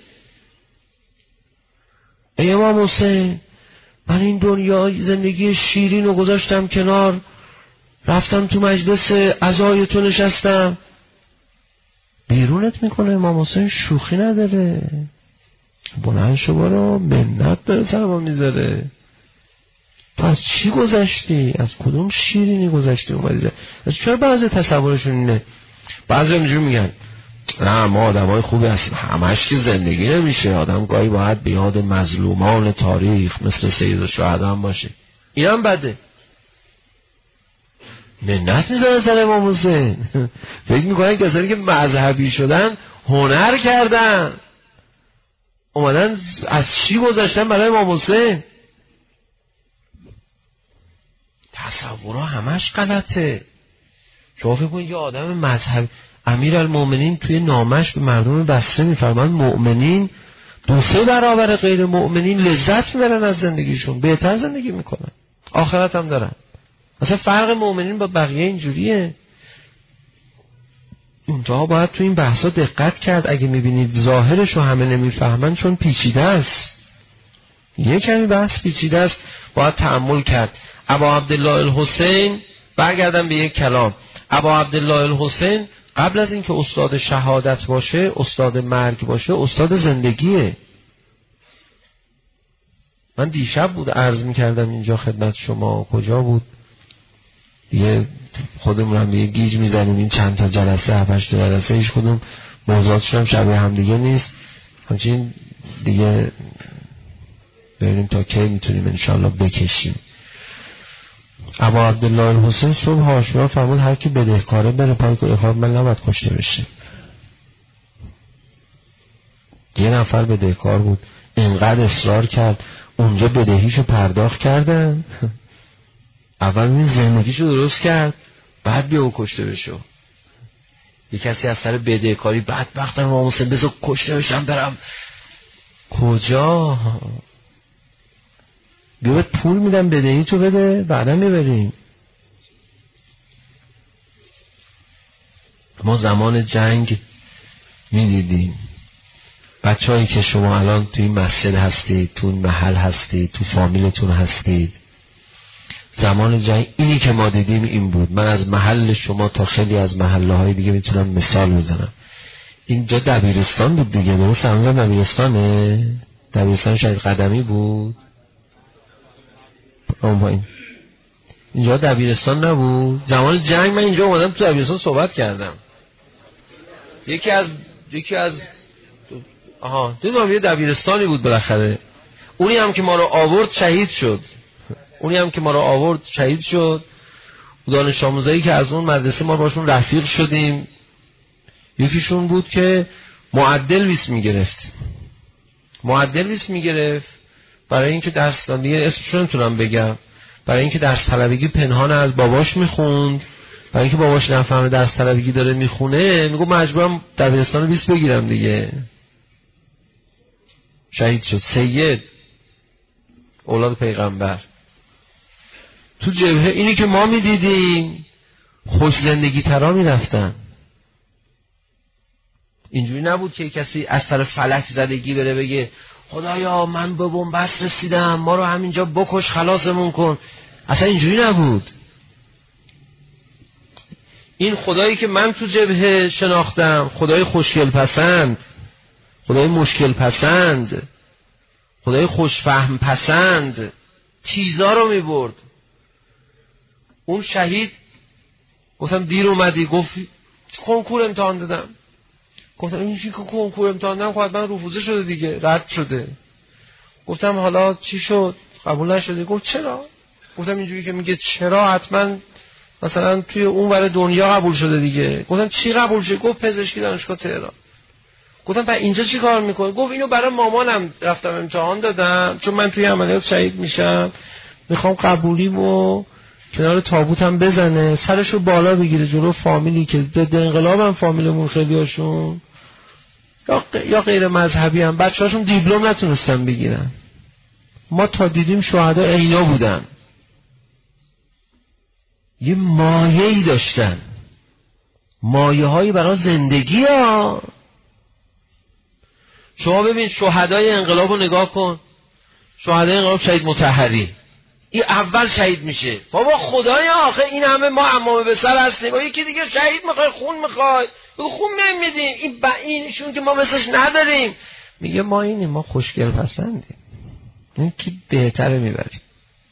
ای امام حسین من این دنیا زندگی شیرین رو گذاشتم کنار، رفتم تو مجلس عزای تو نشستم. بیرونت میکنه امام حسین، شوخی نداره، بلند شو برو، منت داره سر ما میذاره. تو از چی گذشتی؟ از کدوم شیرینی گذشتی اومدی؟ از چرا بعضی تصورشون اینه؟ بعضی اینجوری میگن نه ما آدمای خوبی هستیم، همش که زندگی نمیشه، آدم گاهی باید به یاد مظلومان تاریخ مثل سید الشهدا هم باشه. این هم بده، منت میذاره سر امام حسین. فکر میکنن کسانی که مذهبی شدن هنر کردن، اومدن از چی گذاشتن برای امام حسین. تصورها همش غلطه. شما فکر کنید یه آدم مذهبی، امیرالمومنین توی نامش به مردم بصره میفرمان مؤمنین 2-3 برابر غیر مؤمنین لذت میبرن از زندگیشون، بهتر زندگی میکنن، آخرت هم دارن. مثلا فرق مؤمنین با بقیه اینجوریه. اونجا باید تو این بحثا دقت کرد. اگه میبینید ظاهرش رو همه نمیفهمن چون پیچیده است، یه کمی بحث پیچیده است، باید تأمل کرد. ابا عبدالله الحسین، برگردم به یک کلام، ابا عبدالله الحسین قبل از اینکه استاد شهادت باشه، استاد مرگ باشه، استاد زندگیه. من دیشب بود عرض میکردم اینجا خدمت شما، کجا بود دیگه خودمون هم دیگه گیج میزنیم، این چند تا جلسه 7-8 جلسه هیچ کدوم موضوعاتشون هم شبیه هم دیگه نیست. همچنین دیگه ببینیم تا کی میتونیم انشاءالله بکشیم. ابا عبدالله الحسین صبح عاشورا فرمود هر کی بدهکاره بره پای اخواب من نباید کشته بشه. یه نفر بدهکار بود، اینقدر اصرار کرد، اونجا بدهیشو پرداخت کردن، اول این زندگیشو درست کرد بعد بیا او کشته بشه. یه کسی از سر بدهکاری بدبختم امام حسین بذار کشته بشم برم کجا؟ بیا بهت پول میدم بدهی تو بده بعدا میبریم. ما زمان جنگ میدیدیم بچه‌هایی که شما الان توی این مسجد هستید، تو این محل هستید، تو فامیلتون هستید، زمان جنگ اینی که ما دیدیم این بود. من از محل شما تا خیلی از محله‌های دیگه میتونم مثال بزنم. اینجا دبیرستان بود دیگه، درست همونجا دبیرستانه، دبیرستان شهید قدمی بود. اینجا دبیرستان نبود زمان جنگ. من اینجا اومدم تو دبیرستان صحبت کردم. یکی از دیدم یه دبیرستانی بود بالاخره. اونی هم که ما رو آورد شهید شد. دانش آموزایی که از اون مدرسه ما باشون رفیق شدیم، یکیشون بود که معدل ویس میگرفت برای اینکه درس دیگه اسمش رو نمیتونم بگم، برای اینکه درس طلبگی پنهان از باباش میخوند، برای اینکه باباش نفهمه درس طلبگی داره میخونه، میگه مجبورم دبیرستان 20 بگیرم دیگه. شهید شد. سید اولاد پیغمبر تو جبهه. اینی که ما میدیدیم خوش زندگی ترا میرفتن. اینجوری نبود که کسی از سر فلک زدگی بره بگه خدایا من به بنبست رسیدم ما رو همینجا بکش خلاصمون کن. اصلا اینجوری نبود. این خدایی که من تو جبهه شناختم خدای خوشگل پسند، خدای مشکل پسند، خدای خوشفهم پسند، چیزا رو میبرد. اون شهید گفتم دیر اومدی، گفت کنکور امتحان دادم. گفتم این چی که کنکور امتحان دادم؟ خب من رفوزه شده دیگه، رد شده. گفتم حالا چی شد؟ قبول نشده. گفت چرا؟ گفتم اینجوری که میگه چرا حتما مثلا توی اون ور دنیا قبول شده دیگه. گفتم چی قبول شده؟ گفت پزشکی دانشگاه تهران. گفتم بعد اینجا چی کار میکنه؟ گفت اینو برای مامانم رفتم امتحان دادم چون من توی عملیات شهید میشم، میخوام قبولیمو کنار تابوتم بزنه، سرشو بالا بگیره جلو فامیلی که ضد انقلابم فامیلمون خیلی هاشون. یا غیر مذهبی هم بچه‌هاشون دیپلم نتونستن بگیرن. ما تا دیدیم شهدا اینا بودن، یه مایه‌ای داشتن، مایه‌هایی برای زندگی ها. شما ببین شهدای انقلاب رو نگاه کن، شهدای انقلاب شهید مطهری این اول شهید میشه. بابا خدایا آخه این همه ما عمامه به سر هستیم، با یکی دیگه شهید میخوای، خون میخوای، بگو خون نمیدیم، اینشون که ما مثلش نداریم. میگه ما اینیم، ما خوشگل پسندیم، این کی بهتره میبریم.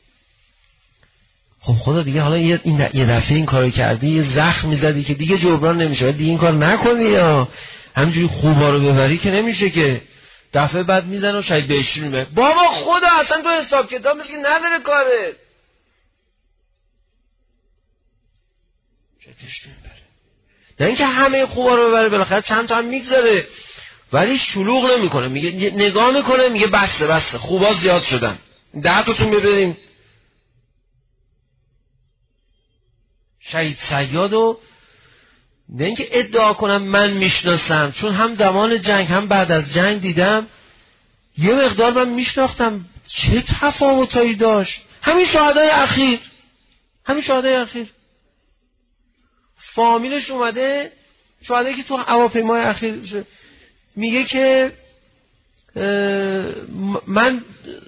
خب خدا دیگه حالا یه دفعه این کارو کردی، یه زخم میزدی که دیگه جبران نمیشه، دیگه این کار نکنی، یا همینجوری خوبا رو ببری که نمیشه که دفعه بعد میزنه و شاید بهش میبره. بابا خدا اصلا تو حساب کتاب مثل که نداره کارت، شاید میبره. نه اینکه همه خوبا رو ببره، بالاخره چند تا هم میگذاره، ولی شلوغ نمیکنه، میگه نگاه میکنه میگه بسته خوبا زیاد شدن، 10 تاتون ببریم. شهید صیادو نه اینکه ادعا کنم من میشناسم، چون هم زمان جنگ هم بعد از جنگ دیدم، یه مقدار من میشناختم چه تفاوتایی داشت. همین شهدای اخیر فامیلش اومده، شهدایی که تو هواپیمای اخیر میگه که من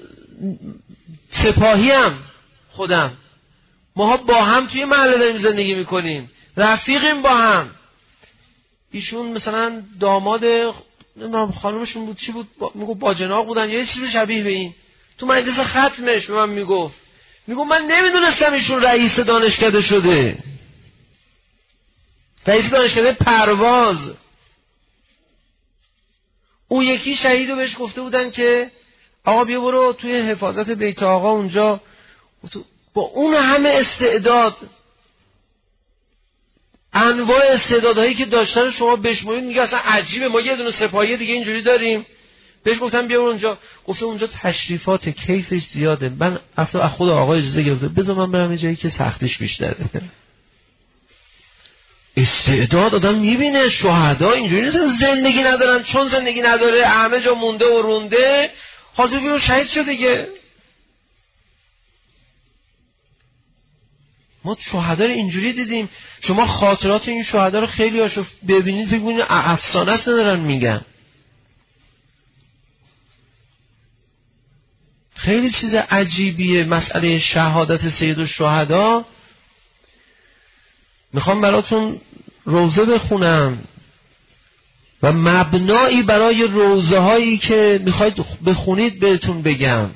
سپاهیم، خودم ماها با هم توی محله داریم زندگی میکنیم، رفیقیم با هم. ایشون مثلا داماد خانمشون بود، چی بود، میگو باجناق بودن، یه چیز شبیه به این. تو مجلس ختمش به من میگفت من نمیدونستم ایشون رئیس دانشکده شده، رئیس دانشکده پرواز. اون یکی شهیدو بهش گفته بودن که آقا بیا برو توی حفاظت بیت آقا اونجا، با اون همه استعداد، انواع استعدادهایی که داشتن شما بشمونید، میگه اصلا عجیبه، ما یه دونه سپاهی دیگه اینجوری داریم. بهش گفتم بیا اونجا، گفته اونجا تشریفات کیفش زیاده، من از خود آقا اجازه گرفته بذار من برم یه جایی که سختیش بیشتره. استعداد آدم میبینه. شهدا اینجوری نیست زندگی ندارن، چون زندگی نداره همه جا مونده و رونده، حاضر بیرون شهید شده دیگه. ما شهدا رو اینجوری دیدیم. شما خاطرات این شهدا رو خیلی هاشو ببینید فکر کنید افسانه است ندارن میگن. خیلی چیز عجیبیه مسئله شهادت سید الشهدا. میخوام براتون روزه بخونم و مبنایی برای روزه هایی که میخواید بخونید بهتون بگم.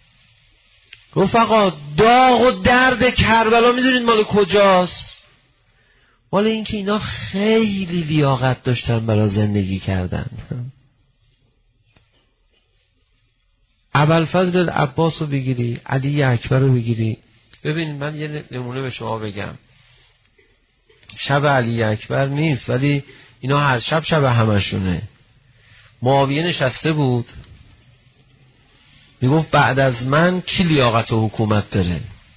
رفقا داغ و درد کربلا میدونید مال کجاست؟ مال اینکه اینا خیلی لیاقت داشتن برای زندگی کردن. ابوالفضل العباس رو بگیری، علی اکبر رو بگیری. ببینید من یه نمونه به شما بگم. شب علی اکبر نیست ولی اینا هر شب همشونه. معاویه نشسته بود میگفت بعد از من کی لیاقت و حکومت داره؟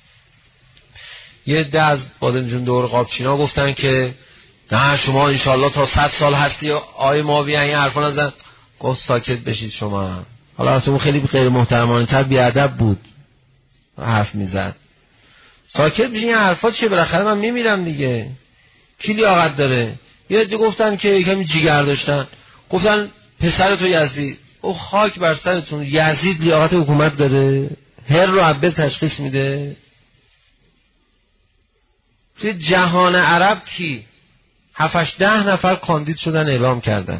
یه عده از بادمجون دور قابچینا گفتن که نه شما انشالله تا 100 سال هستی. آیه معاویه این حرفا نزن. گفت ساکت بشید شما. حالا اصلا خیلی غیر محترمانه تر بیادب بود حرف میزد. ساکت بشین، این حرفا چیه؟ بالاخره من میمیرم دیگه. کی لیاقت داره؟ یه عده گفتن که کمی جیگر داشتن، گفتن پسر تو یزید. او خاک بر سرتون، یزید لیاقت حکومت داره؟ هر رو عبر تشخیص میده؟ توی جهان عرب کی 7-10 نفر کاندید شدن اعلام کردن.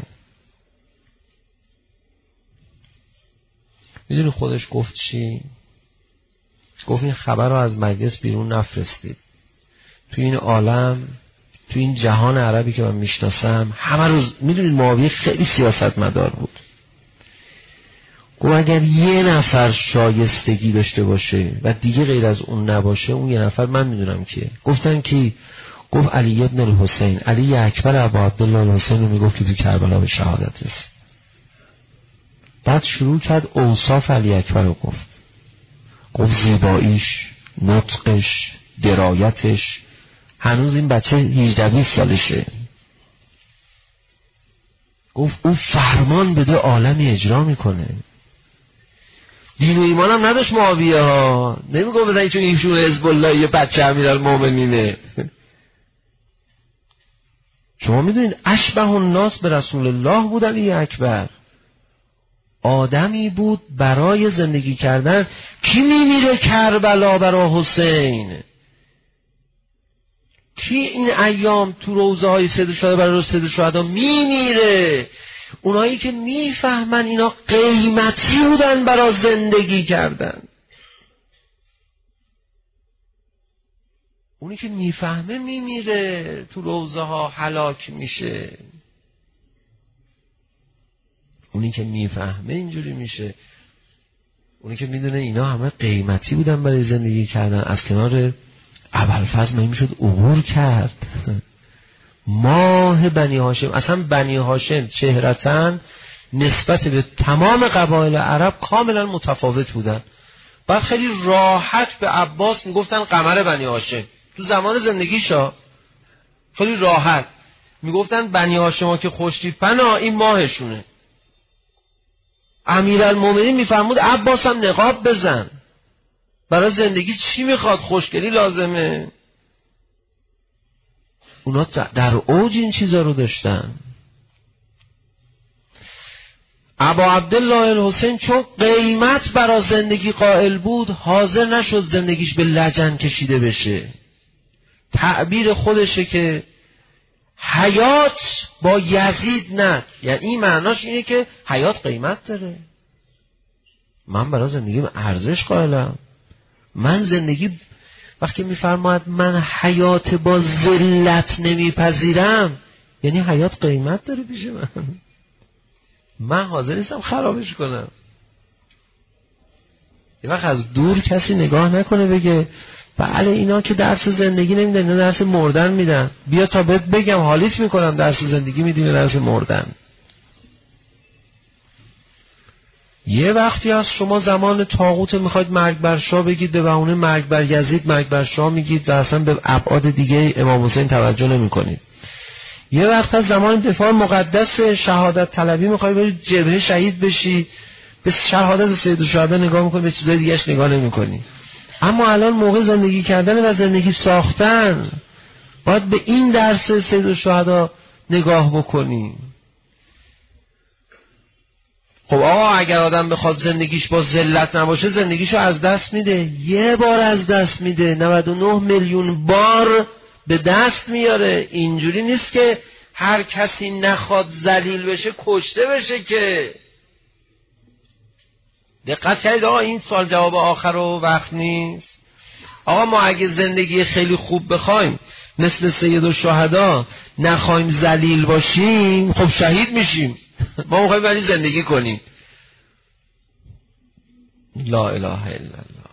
میدونی خودش گفت چی؟ گفت این خبر رو از مجلس بیرون نفرستید. توی این عالم، توی این جهان عربی که من میشناسم همه روز، میدونید معاویه خیلی سیاستمدار بود. گفت اگر یه نفر شایستگی داشته باشه و دیگه غیر از اون نباشه، اون یه نفر من میدونم کیه. گفتن کی؟ گفت علی ابن الحسین. علی اکبر ابو عبدالله الحسین رو میگفت که تو کربلا به شهادت رسید. بعد شروع کرد اوصاف علی اکبر رو گفت زیباییش، نطقش، درایتش. هنوز این بچه 18-20 سالشه. گفت او فرمان بده عالمی اجرا میکنه. دین و ایمان هم نداشت معاویه ها، نمیگه بزنی چون ایشون حزب الله یه بچه امیرالمومنینه. شما میدونید اشبه الناس به رسول الله بود علی اکبر، آدمی بود برای زندگی کردن. کی میمیره کربلا برای حسین؟ کی این ایام تو روزه های سید الشهدا برای سید الشهدا میمیره؟ اونایی که میفهمن اینا قیمتی بودن برای زندگی کردن. اونی که میفهمه میمیره، تو روزه ها هلاک میشه. اونی که میفهمه اینجوری میشه. اونی که میدونه اینا همه قیمتی بودن برای زندگی کردن. از کنار ابوالفضل نمیشد عبور کرد. ماه بنی هاشم، اصلا بنی هاشم چهرتاً نسبت به تمام قبایل عرب کاملا متفاوت بودن. بعد خیلی راحت به عباس میگفتن قمر بنی هاشم. تو زمان زندگیشا خیلی راحت میگفتن بنی هاشم ها که خوشتیپن این ماهشونه. امیرالمومنین میفرمود عباس هم نقاب بزن، برای زندگی چی میخواد؟ خوشگلی لازمه. اونا در اوج این چیزا رو داشتن. ابا عبدالله الحسین چون قیمت برای زندگی قائل بود، حاضر نشد زندگیش به لجن کشیده بشه. تعبیر خودشه که حیات با یزید نه، یعنی این معناش اینه که حیات قیمت داره. من برای زندگیم ارزش قائلم. من زندگی وقتی میفرماید من حیات با ذلت نمیپذیرم، یعنی حیات قیمت داره پیش من حاضر نیستم خرابش کنم. یه وقت از دور کسی نگاه نکنه بگه بله اینا که درس زندگی نمیدن، اینا درس مردن میدن. بیا تا بهت بگم حالیت میکنم درس زندگی میدیم درس مردن. یه وقتی از شما زمان طاغوت میخواید مرگ بر شاه بگید، به بهونه مرگ بر یزید مرگ بر شاه میگید و اصلا به ابعاد دیگه امام حسین توجه نمیکنید. یه وقت از زمان دفاع مقدس شهادت طلبی میخواید برید جبهه شهید بشی، به شهادت سید الشهدا نگاه میکنید، به چیزای دیگه‌اش نگاه نمیکنید. اما الان موقع زندگی کردن و زندگی ساختن باید به این درس سید الشهدا نگاه بکنیم. خب آقا اگر آدم بخواد زندگیش با ذلت نباشه، زندگیشو از دست میده. یه بار از دست میده، 99 میلیون بار به دست میاره. اینجوری نیست که هر کسی نخواد ذلیل بشه کشته بشه که. دقت کردید آقا این سوال جواب آخر و وقت نیست. آقا ما اگه زندگی خیلی خوب بخوایم مثل سید الشهدا نخوایم ذلیل باشیم، خب شهید میشیم. ما میخوایم ولی زندگی کنیم. لا اله الا الله.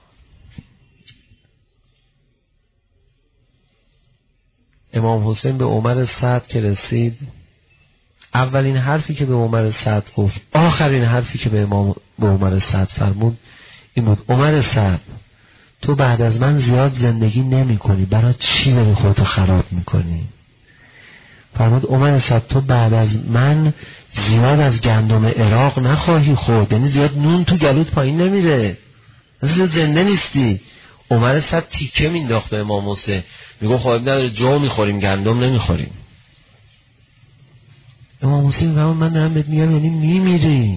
امام حسین به عمر سعد که رسید، اولین حرفی که به عمر سعد گفت، آخرین حرفی که به عمر سعد فرمود این بود: عمر سعد تو بعد از من زیاد زندگی نمی کنی، برای چی داری خودتو خراب میکنی؟ فرمود عمر سعد تو بعد از من زیاد از گندم عراق نخواهی خورد، یعنی زیاد نون تو گلوت پایین نمیره، زیاد زنده نیستی. عمر سعد تیکه مینداخت به امام حسین، میگو خب نداره جو میخوریم گندم نمیخوریم. امام حسین فرمود من دارم بهت میگم یعنی میمیری.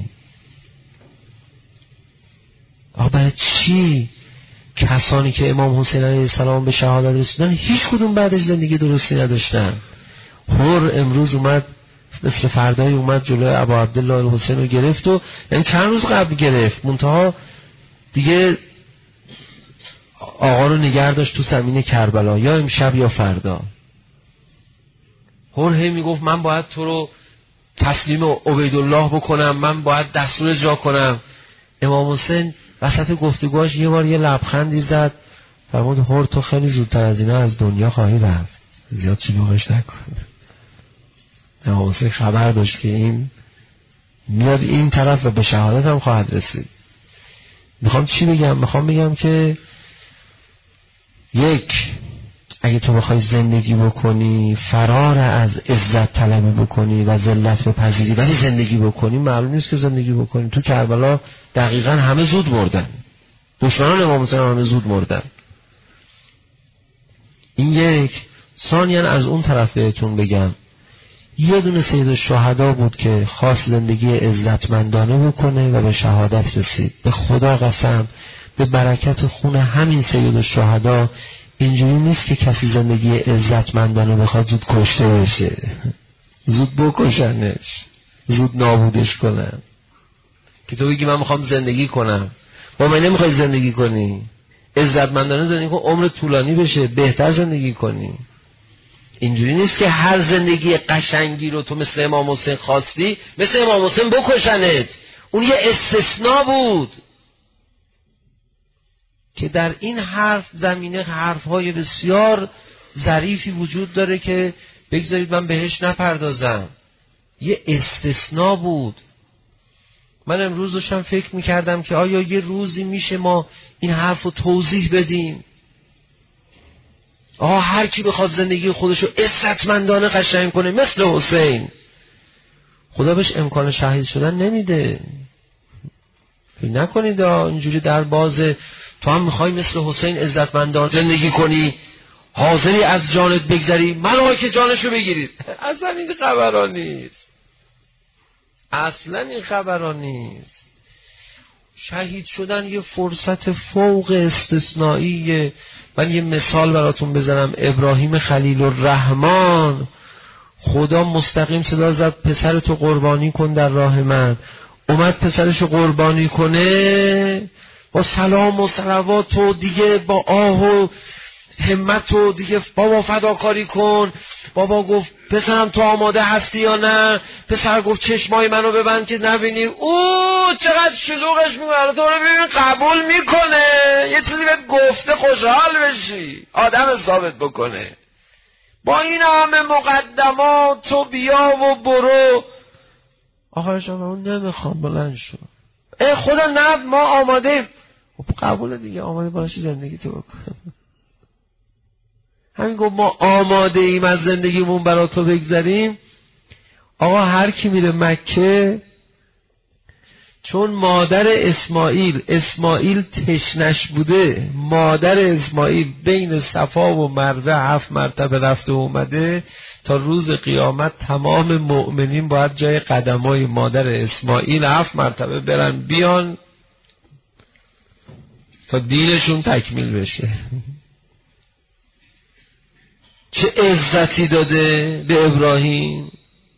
آقا برای چی کسانی که امام حسین علیه السلام به شهادت رسیدن هیچ کدوم بعدش زندگی درستی نداشتن؟ هر امروز اومد مثل فردای اومد جلوی ابا عبدالله الحسین رو گرفت و یعنی چند روز قبل گرفت، منتها دیگه آقا رو نگه داشت تو زمین کربلا، یا امشب یا فردا. هر هی میگفت من باید تو رو تسلیم عبیدالله بکنم، من باید دستور اجرا کنم. امام حسین وسط گفتگوهاش یه بار یه لبخندی زد، فرمود هر تو خیلی زودتر از اینا از دنیا خواهی رفت، زیاد شلوغش نکن. امام حسین خبر داشت که این میاد این طرف و به شهادت هم خواهد رسید. میخوام چی بگم؟ میخوام بگم که یک، اگه تو بخوای زندگی بکنی فرار از عزت طلبی بکنی و ذلت بپذیری ولی زندگی بکنی، معلوم نیست که زندگی بکنی. تو کربلا دقیقاً همه زود مردن، دشمنان امام حسین همه زود مردن. این یک. ثانیاً از اون طرف بهتون بگم، یه دونه سید الشهدا بود که خواست زندگی عزتمندانه بکنه و به شهادت رسید. به خدا قسم به برکت خون همین سید الشهدا اینجوری نیست که کسی زندگی عزتمندانه بخواد زود کشته بشه، زود بکشنش، زود نابودش کنن. که تو بگی من میخوام زندگی کنم، با من نمیخوای زندگی کنی، عزتمندانه زندگی کن، عمر طولانی بشه، بهتر زندگی کنی. اینجوری نیست که هر زندگی قشنگی رو تو مثل امام حسین خواستی مثل امام حسین بکشنت. اون یه استثناء بود که در این حرف زمینه حرفهای بسیار ظریفی وجود داره که بگذارید من بهش نپردازم. یه استثناء بود. من امروز داشتم فکر میکردم که آیا یه روزی میشه ما این حرف رو توضیح بدیم؟ هر کی بخواد زندگی خودشو عزتمندانه قشنگ کنه مثل حسین، خدا بهش امکان شهید شدن نمیده. فکر نکنید اینجوری در بازه تو هم میخوای مثل حسین عزتمندانه زندگی کنی، حاضری از جانت بگذری، ملائکه جانشو بگیرید. اصلا این خبران نیست، اصلا این خبران نیست. شهید شدن یه فرصت فوق استثنائیه. من یه مثال براتون بزنم. ابراهیم خلیل الرحمن، خدا مستقیم صدا زد پسرتو قربانی کن در راه من. اومد پسرشو قربانی کنه، با سلام و صلوات و دیگه با آه و همت و دیگه بابا فداکاری کن. بابا گفت پسرم تو آماده هستی یا نه؟ پسر گفت چشمای منو ببند که نبینی. چقدر شلوغش میکنه، تو رو ببین قبول میکنه. یه چیزی بهت گفته خوشحال بشی، آدم ثابت بکنه. با این همه مقدمات تو بیا و برو. آخرش اون نمیخوام، بلند شو. خدا نه ما آماده. قبول دیگه، آماده باشی زندگی تو بکن. همین گفت ما آماده ایم از زندگیمون برای تو بگذاریم. آقا هر کی میره مکه، چون مادر اسماعیل تشنش بوده، مادر اسماعیل بین صفا و مروه 7 مرتبه رفته و اومده، تا روز قیامت تمام مؤمنین باید جای قدمای مادر اسماعیل 7 مرتبه برن بیان تا دینشون تکمیل بشه. چه عزتی داده به ابراهیم.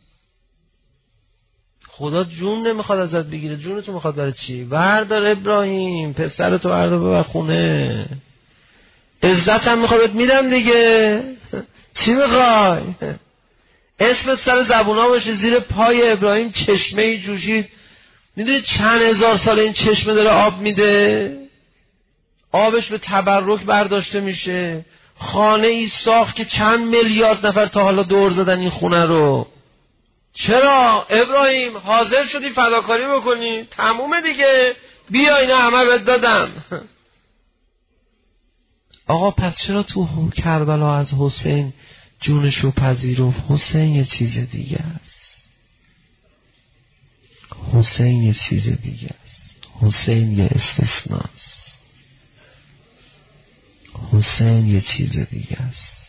خدا جون نمیخواد ازت بگیره، جونتو میخواد برای چی؟ بردار ابراهیم، پسرتو بردار ببر خونه. عزت هم میخواد میدم دیگه. چی میخوای؟ اسمت سر زبونا باشه. زیر پای ابراهیم چشمه جوشید. میدونی چند هزار سال این چشمه داره آب میده؟ آبش به تبرک برداشته میشه. خانه ای ساخت که چند میلیارد نفر تا حالا دور زدن این خونه رو. چرا ابراهیم حاضر شدی فداکاری بکنی؟ تمومه دیگه، بیا اینا همه بهت دادم. آقا پس چرا تو کربلا از حسین جونشو پذیرفت؟ حسین یه چیز دیگه است. حسین یه چیز دیگه است. حسین یه استثناست. حسین یه چیز دیگه است.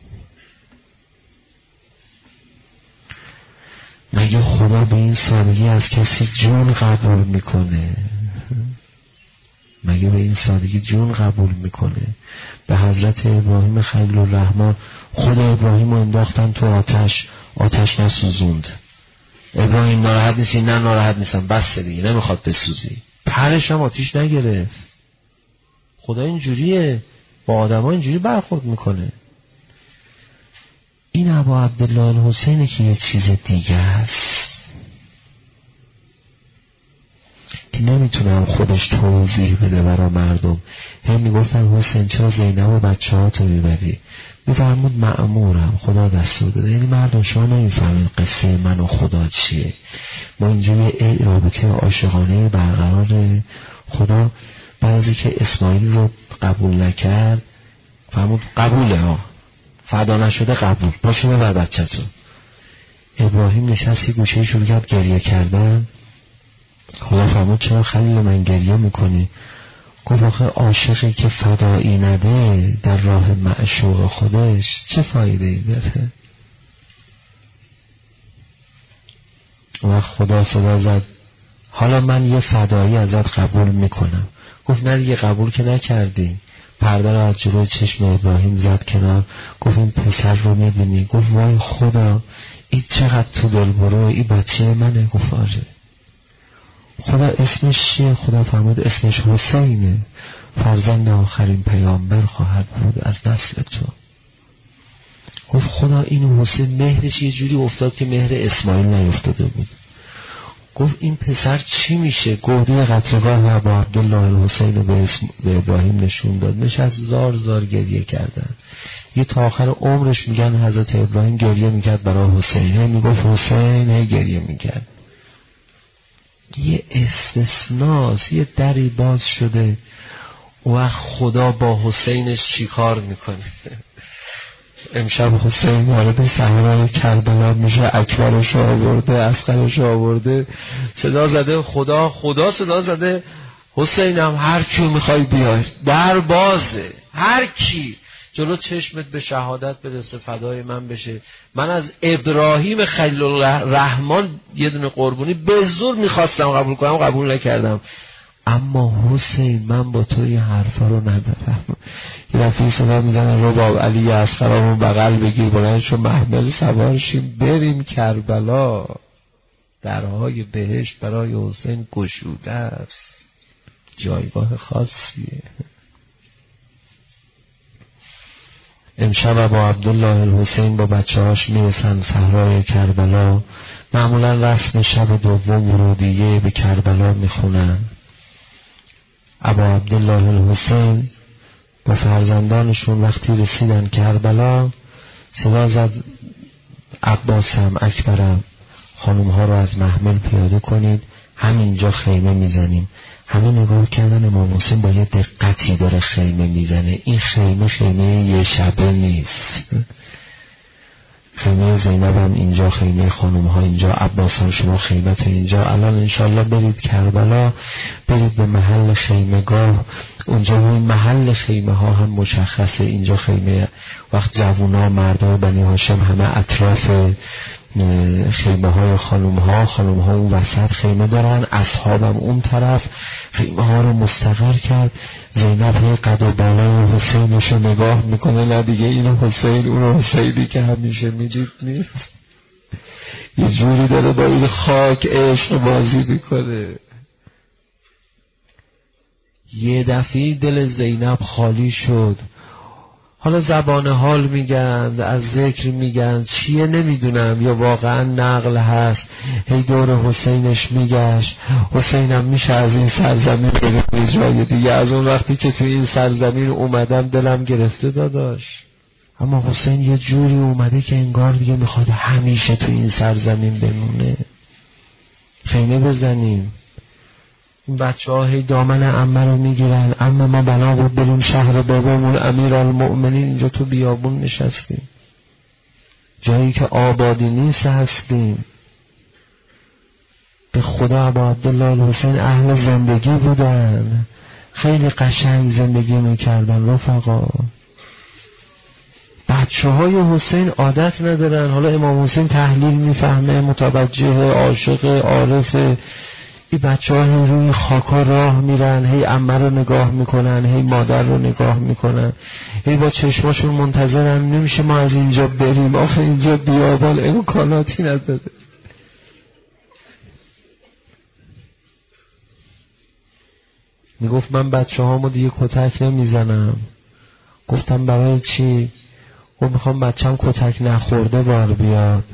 مگه خدا به این سادگی از کسی جون قبول میکنه؟ مگه به این سادگی جون قبول میکنه؟ به حضرت ابراهیم خلیل الرحمن خود ابراهیم رو انداختن تو آتش نسوزوند. ابراهیم ناراحت نیستی؟ نه ناراحت نیستم، بس دیگه نمیخواد بسوزی. پرش هم آتیش نگرفت. خدا اینجوریه، با آدم ها اینجوری برخورد میکنه. این ابا عبدالله الحسینه که یه چیز دیگه است که نمیتونم خودش توضیح بده برای مردم. هم میگفتن حسین چرا زینب و بچه ها تو میبری؟ میفرمود مأمورم، خدا دستور داده. یعنی مردم شما نمیفهمید قصه من و خدا چیه. ما اینجوری رابطه عاشقانه برقراره. خدا بعضی که اسماعیل رو قبول نکرد فرمود قبوله ها، فدا نشده قبول باشه ببر بچه‌تون. ابراهیم نشستی گوشه شروع کرد گریه کردن. خدا فرمود چرا خلیل من گریه میکنی؟ گفت آخه عاشقی که فدایی نده در راه معشوق خودش چه فایده ای داره؟ و خدا صدا زد حالا من یه فدایی ازت قبول میکنم. گفت نه دیگه قبول که نکردی. پرده رو از جلوی چشم ابراهیم زد کنار. گفت این پسر رو میبینی؟ گفت وای خدا این چقدر تو دل برو، این بچه منه. گفت آره. خدا اسمش چیه؟ خدا فرمود اسمش حسینه، فرزند آخرین پیامبر خواهد بود از نسل تو. گفت خدا این حسین مهرش یه جوری افتاد که مهر اسماعیل نیفتاده بود. گفت این پسر چی میشه؟ گودی قطرگاه و ابا عبدالله الحسین رو به ابراهیم نشون داد. نشست زار زار گریه کردن. یه تا آخر عمرش میگن حضرت ابراهیم گریه میکرد برای حسین، میگفت حسین، گریه میکرد. یه استثناست، یه دری باز شده و خدا با حسینش چی کار میکنه. امشب حسین وارد صحرای کربلا میشه، اکبرش آورده، اصغرش آورده، صدا زده خدا، خدا صدا زده حسینم هر کیو میخوای بیار، در بازه، هر کی جلو چشمت به شهادت برسه فدای من بشه. من از ابراهیم خلیل الرحمن یه دونه قربونی به زور میخواستم قبول کنم، قبول نکردم. اما حسین من با تو این حرفا رو ندارم. یه رفیق صدا میزنه رباب علی اصغرامون بغل بگیر بلند شو محمل سوار شیم بریم کربلا. درهای بهشت برای حسین گشوده است، جایگاه خاصیه. امشب با عبدالله الحسین با بچه‌هاش میرسن صحرای کربلا. معمولا رسم شب دوم ورودیه به کربلا میخونن. ابا عبدالله الحسین با فرزندانشون وقتی رسیدن کربلا صدا زد عباسم، اکبرم، خانوم ها رو از محمل پیاده کنید، همینجا خیمه میزنیم. همه نگاه کردن امام حسین با یه دقتی داره خیمه میزنه. این خیمه یه شبه نیست. خیمه زینب هم اینجا، خیمه خانوم ها اینجا، عباس هم شما خیمت اینجا. الان انشالله برید کربلا، برید به محل خیمگاه، اونجا این محل خیمه ها هم مشخصه. اینجا خیمه وقت جوونا مردا بنی هاشم همه اطراف خیمه های خانوم ها اون وسط خیمه دارن، اصحابم اون طرف. خیمه ها رو مستقر کرد. زینب یه قد و بالای حسینش رو نگاه میکنه، نه دیگه این حسین اون حسینی که همیشه میدید نیست، یه جوری داره با این خاک عشق بازی میکنه. یه دفعه دل زینب خالی شد. حالا زبان حال میگن، از ذکر میگن، چیه نمیدونم، یا واقعا نقل هست. هی دور حسینش میگشت. حسینم میشه از این سرزمین بره جای دیگه، از اون وقتی که تو این سرزمین اومدم دلم گرفته داداش. اما حسین یه جوری اومده که انگار دیگه میخواد همیشه تو این سرزمین بمونه. خیمه بزنیم. این بچه ها هی دامن عمه رو میگیرن، عمه ما بنا بود بریم شهر بابامون امیرالمؤمنین، اینجا تو بیابون نشستیم، جایی که آبادی نیست هستیم. به خدا ابا عبدالله الحسین اهل زندگی بودن، خیلی قشنگ زندگی میکردن رفقا. بچه های حسین عادت ندارن. حالا امام حسین تحلیل میفهمه، متوجه، عاشق، عارفه. این بچه ها روی خاکا راه میرن، هی عمه رو نگاه میکنن، هی مادر رو نگاه میکنن، هی با چشماشون منتظرن نمیشه ما از اینجا بریم، آخه اینجا بیابان امکاناتی نداره. میگفت من بچه هامو دیگه کتک نمیزنم. گفتم برای چی؟ گفت میخوام بچم کتک نخورده بار بیاد.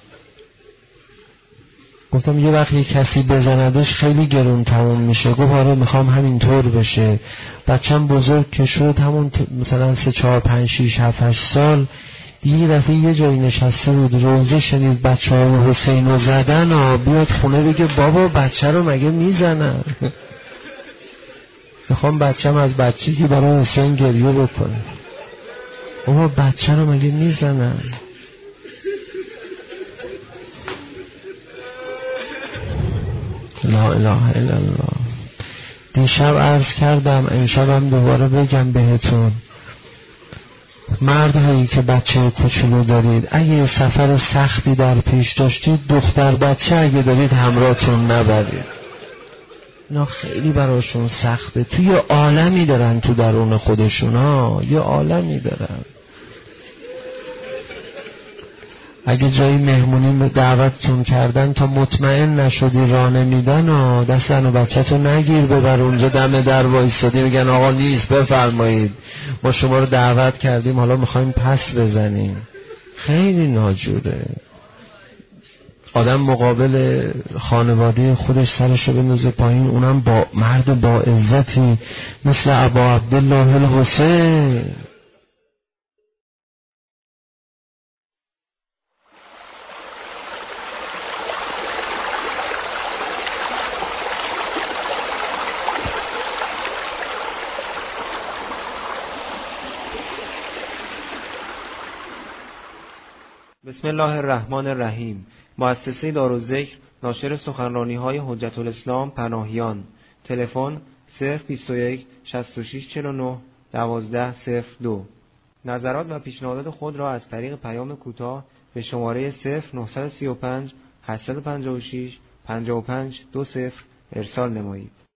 گفتم یه وقت یه کسی بزندش خیلی گرون تموم میشه. گفت آره میخوام همینطور بشه. بچم بزرگ که شد، همون مثلا 3 4 5 6 7 8 سال، یه دفعه یه جایی نشسته بود روزه شنید بچه های حسین رو زدن و بیاد خونه بگه بابا بچه رو مگه میزنن. میخوام بچم از بچگی برای حسین گریه بکنه. بابا بچه رو مگه میزنن؟ لا اله الا الله. دیشب عرض کردم، امشبم دوباره بگم بهتون، مردهایی که بچه کوچولو دارید، اگه سفر سختی در پیش داشتید، دختر بچه اگه دارید همراهتون نبرید. اینا خیلی براشون سخته. توی یه عالمی دارن تو درون خودشون ها، یه عالمی دارن. اگه جایی مهمونی دعوتتون کردن تا مطمئن نشدی راه نمیدن و دست زن و بچه تو نگیر ببر اونجا دم در وایسادی میگن آقا نیست بفرمایید ما شما رو دعوت کردیم حالا میخوایم پس بزنیم. خیلی ناجوره. آدم مقابل خانواده خودش سرشو بندازه پایین، اونم با مرد با عزتی مثل ابا عبدالله الحسین. بسم الله الرحمن الرحیم. مؤسسه دارالذکر ناشر سخنرانی‌های حجت الاسلام پناهیان. تلفن 021 66 49 12 02. نظرات و پیشنهادات خود را از طریق پیام کوتاه به شماره 0935 856 55 20 ارسال نمایید.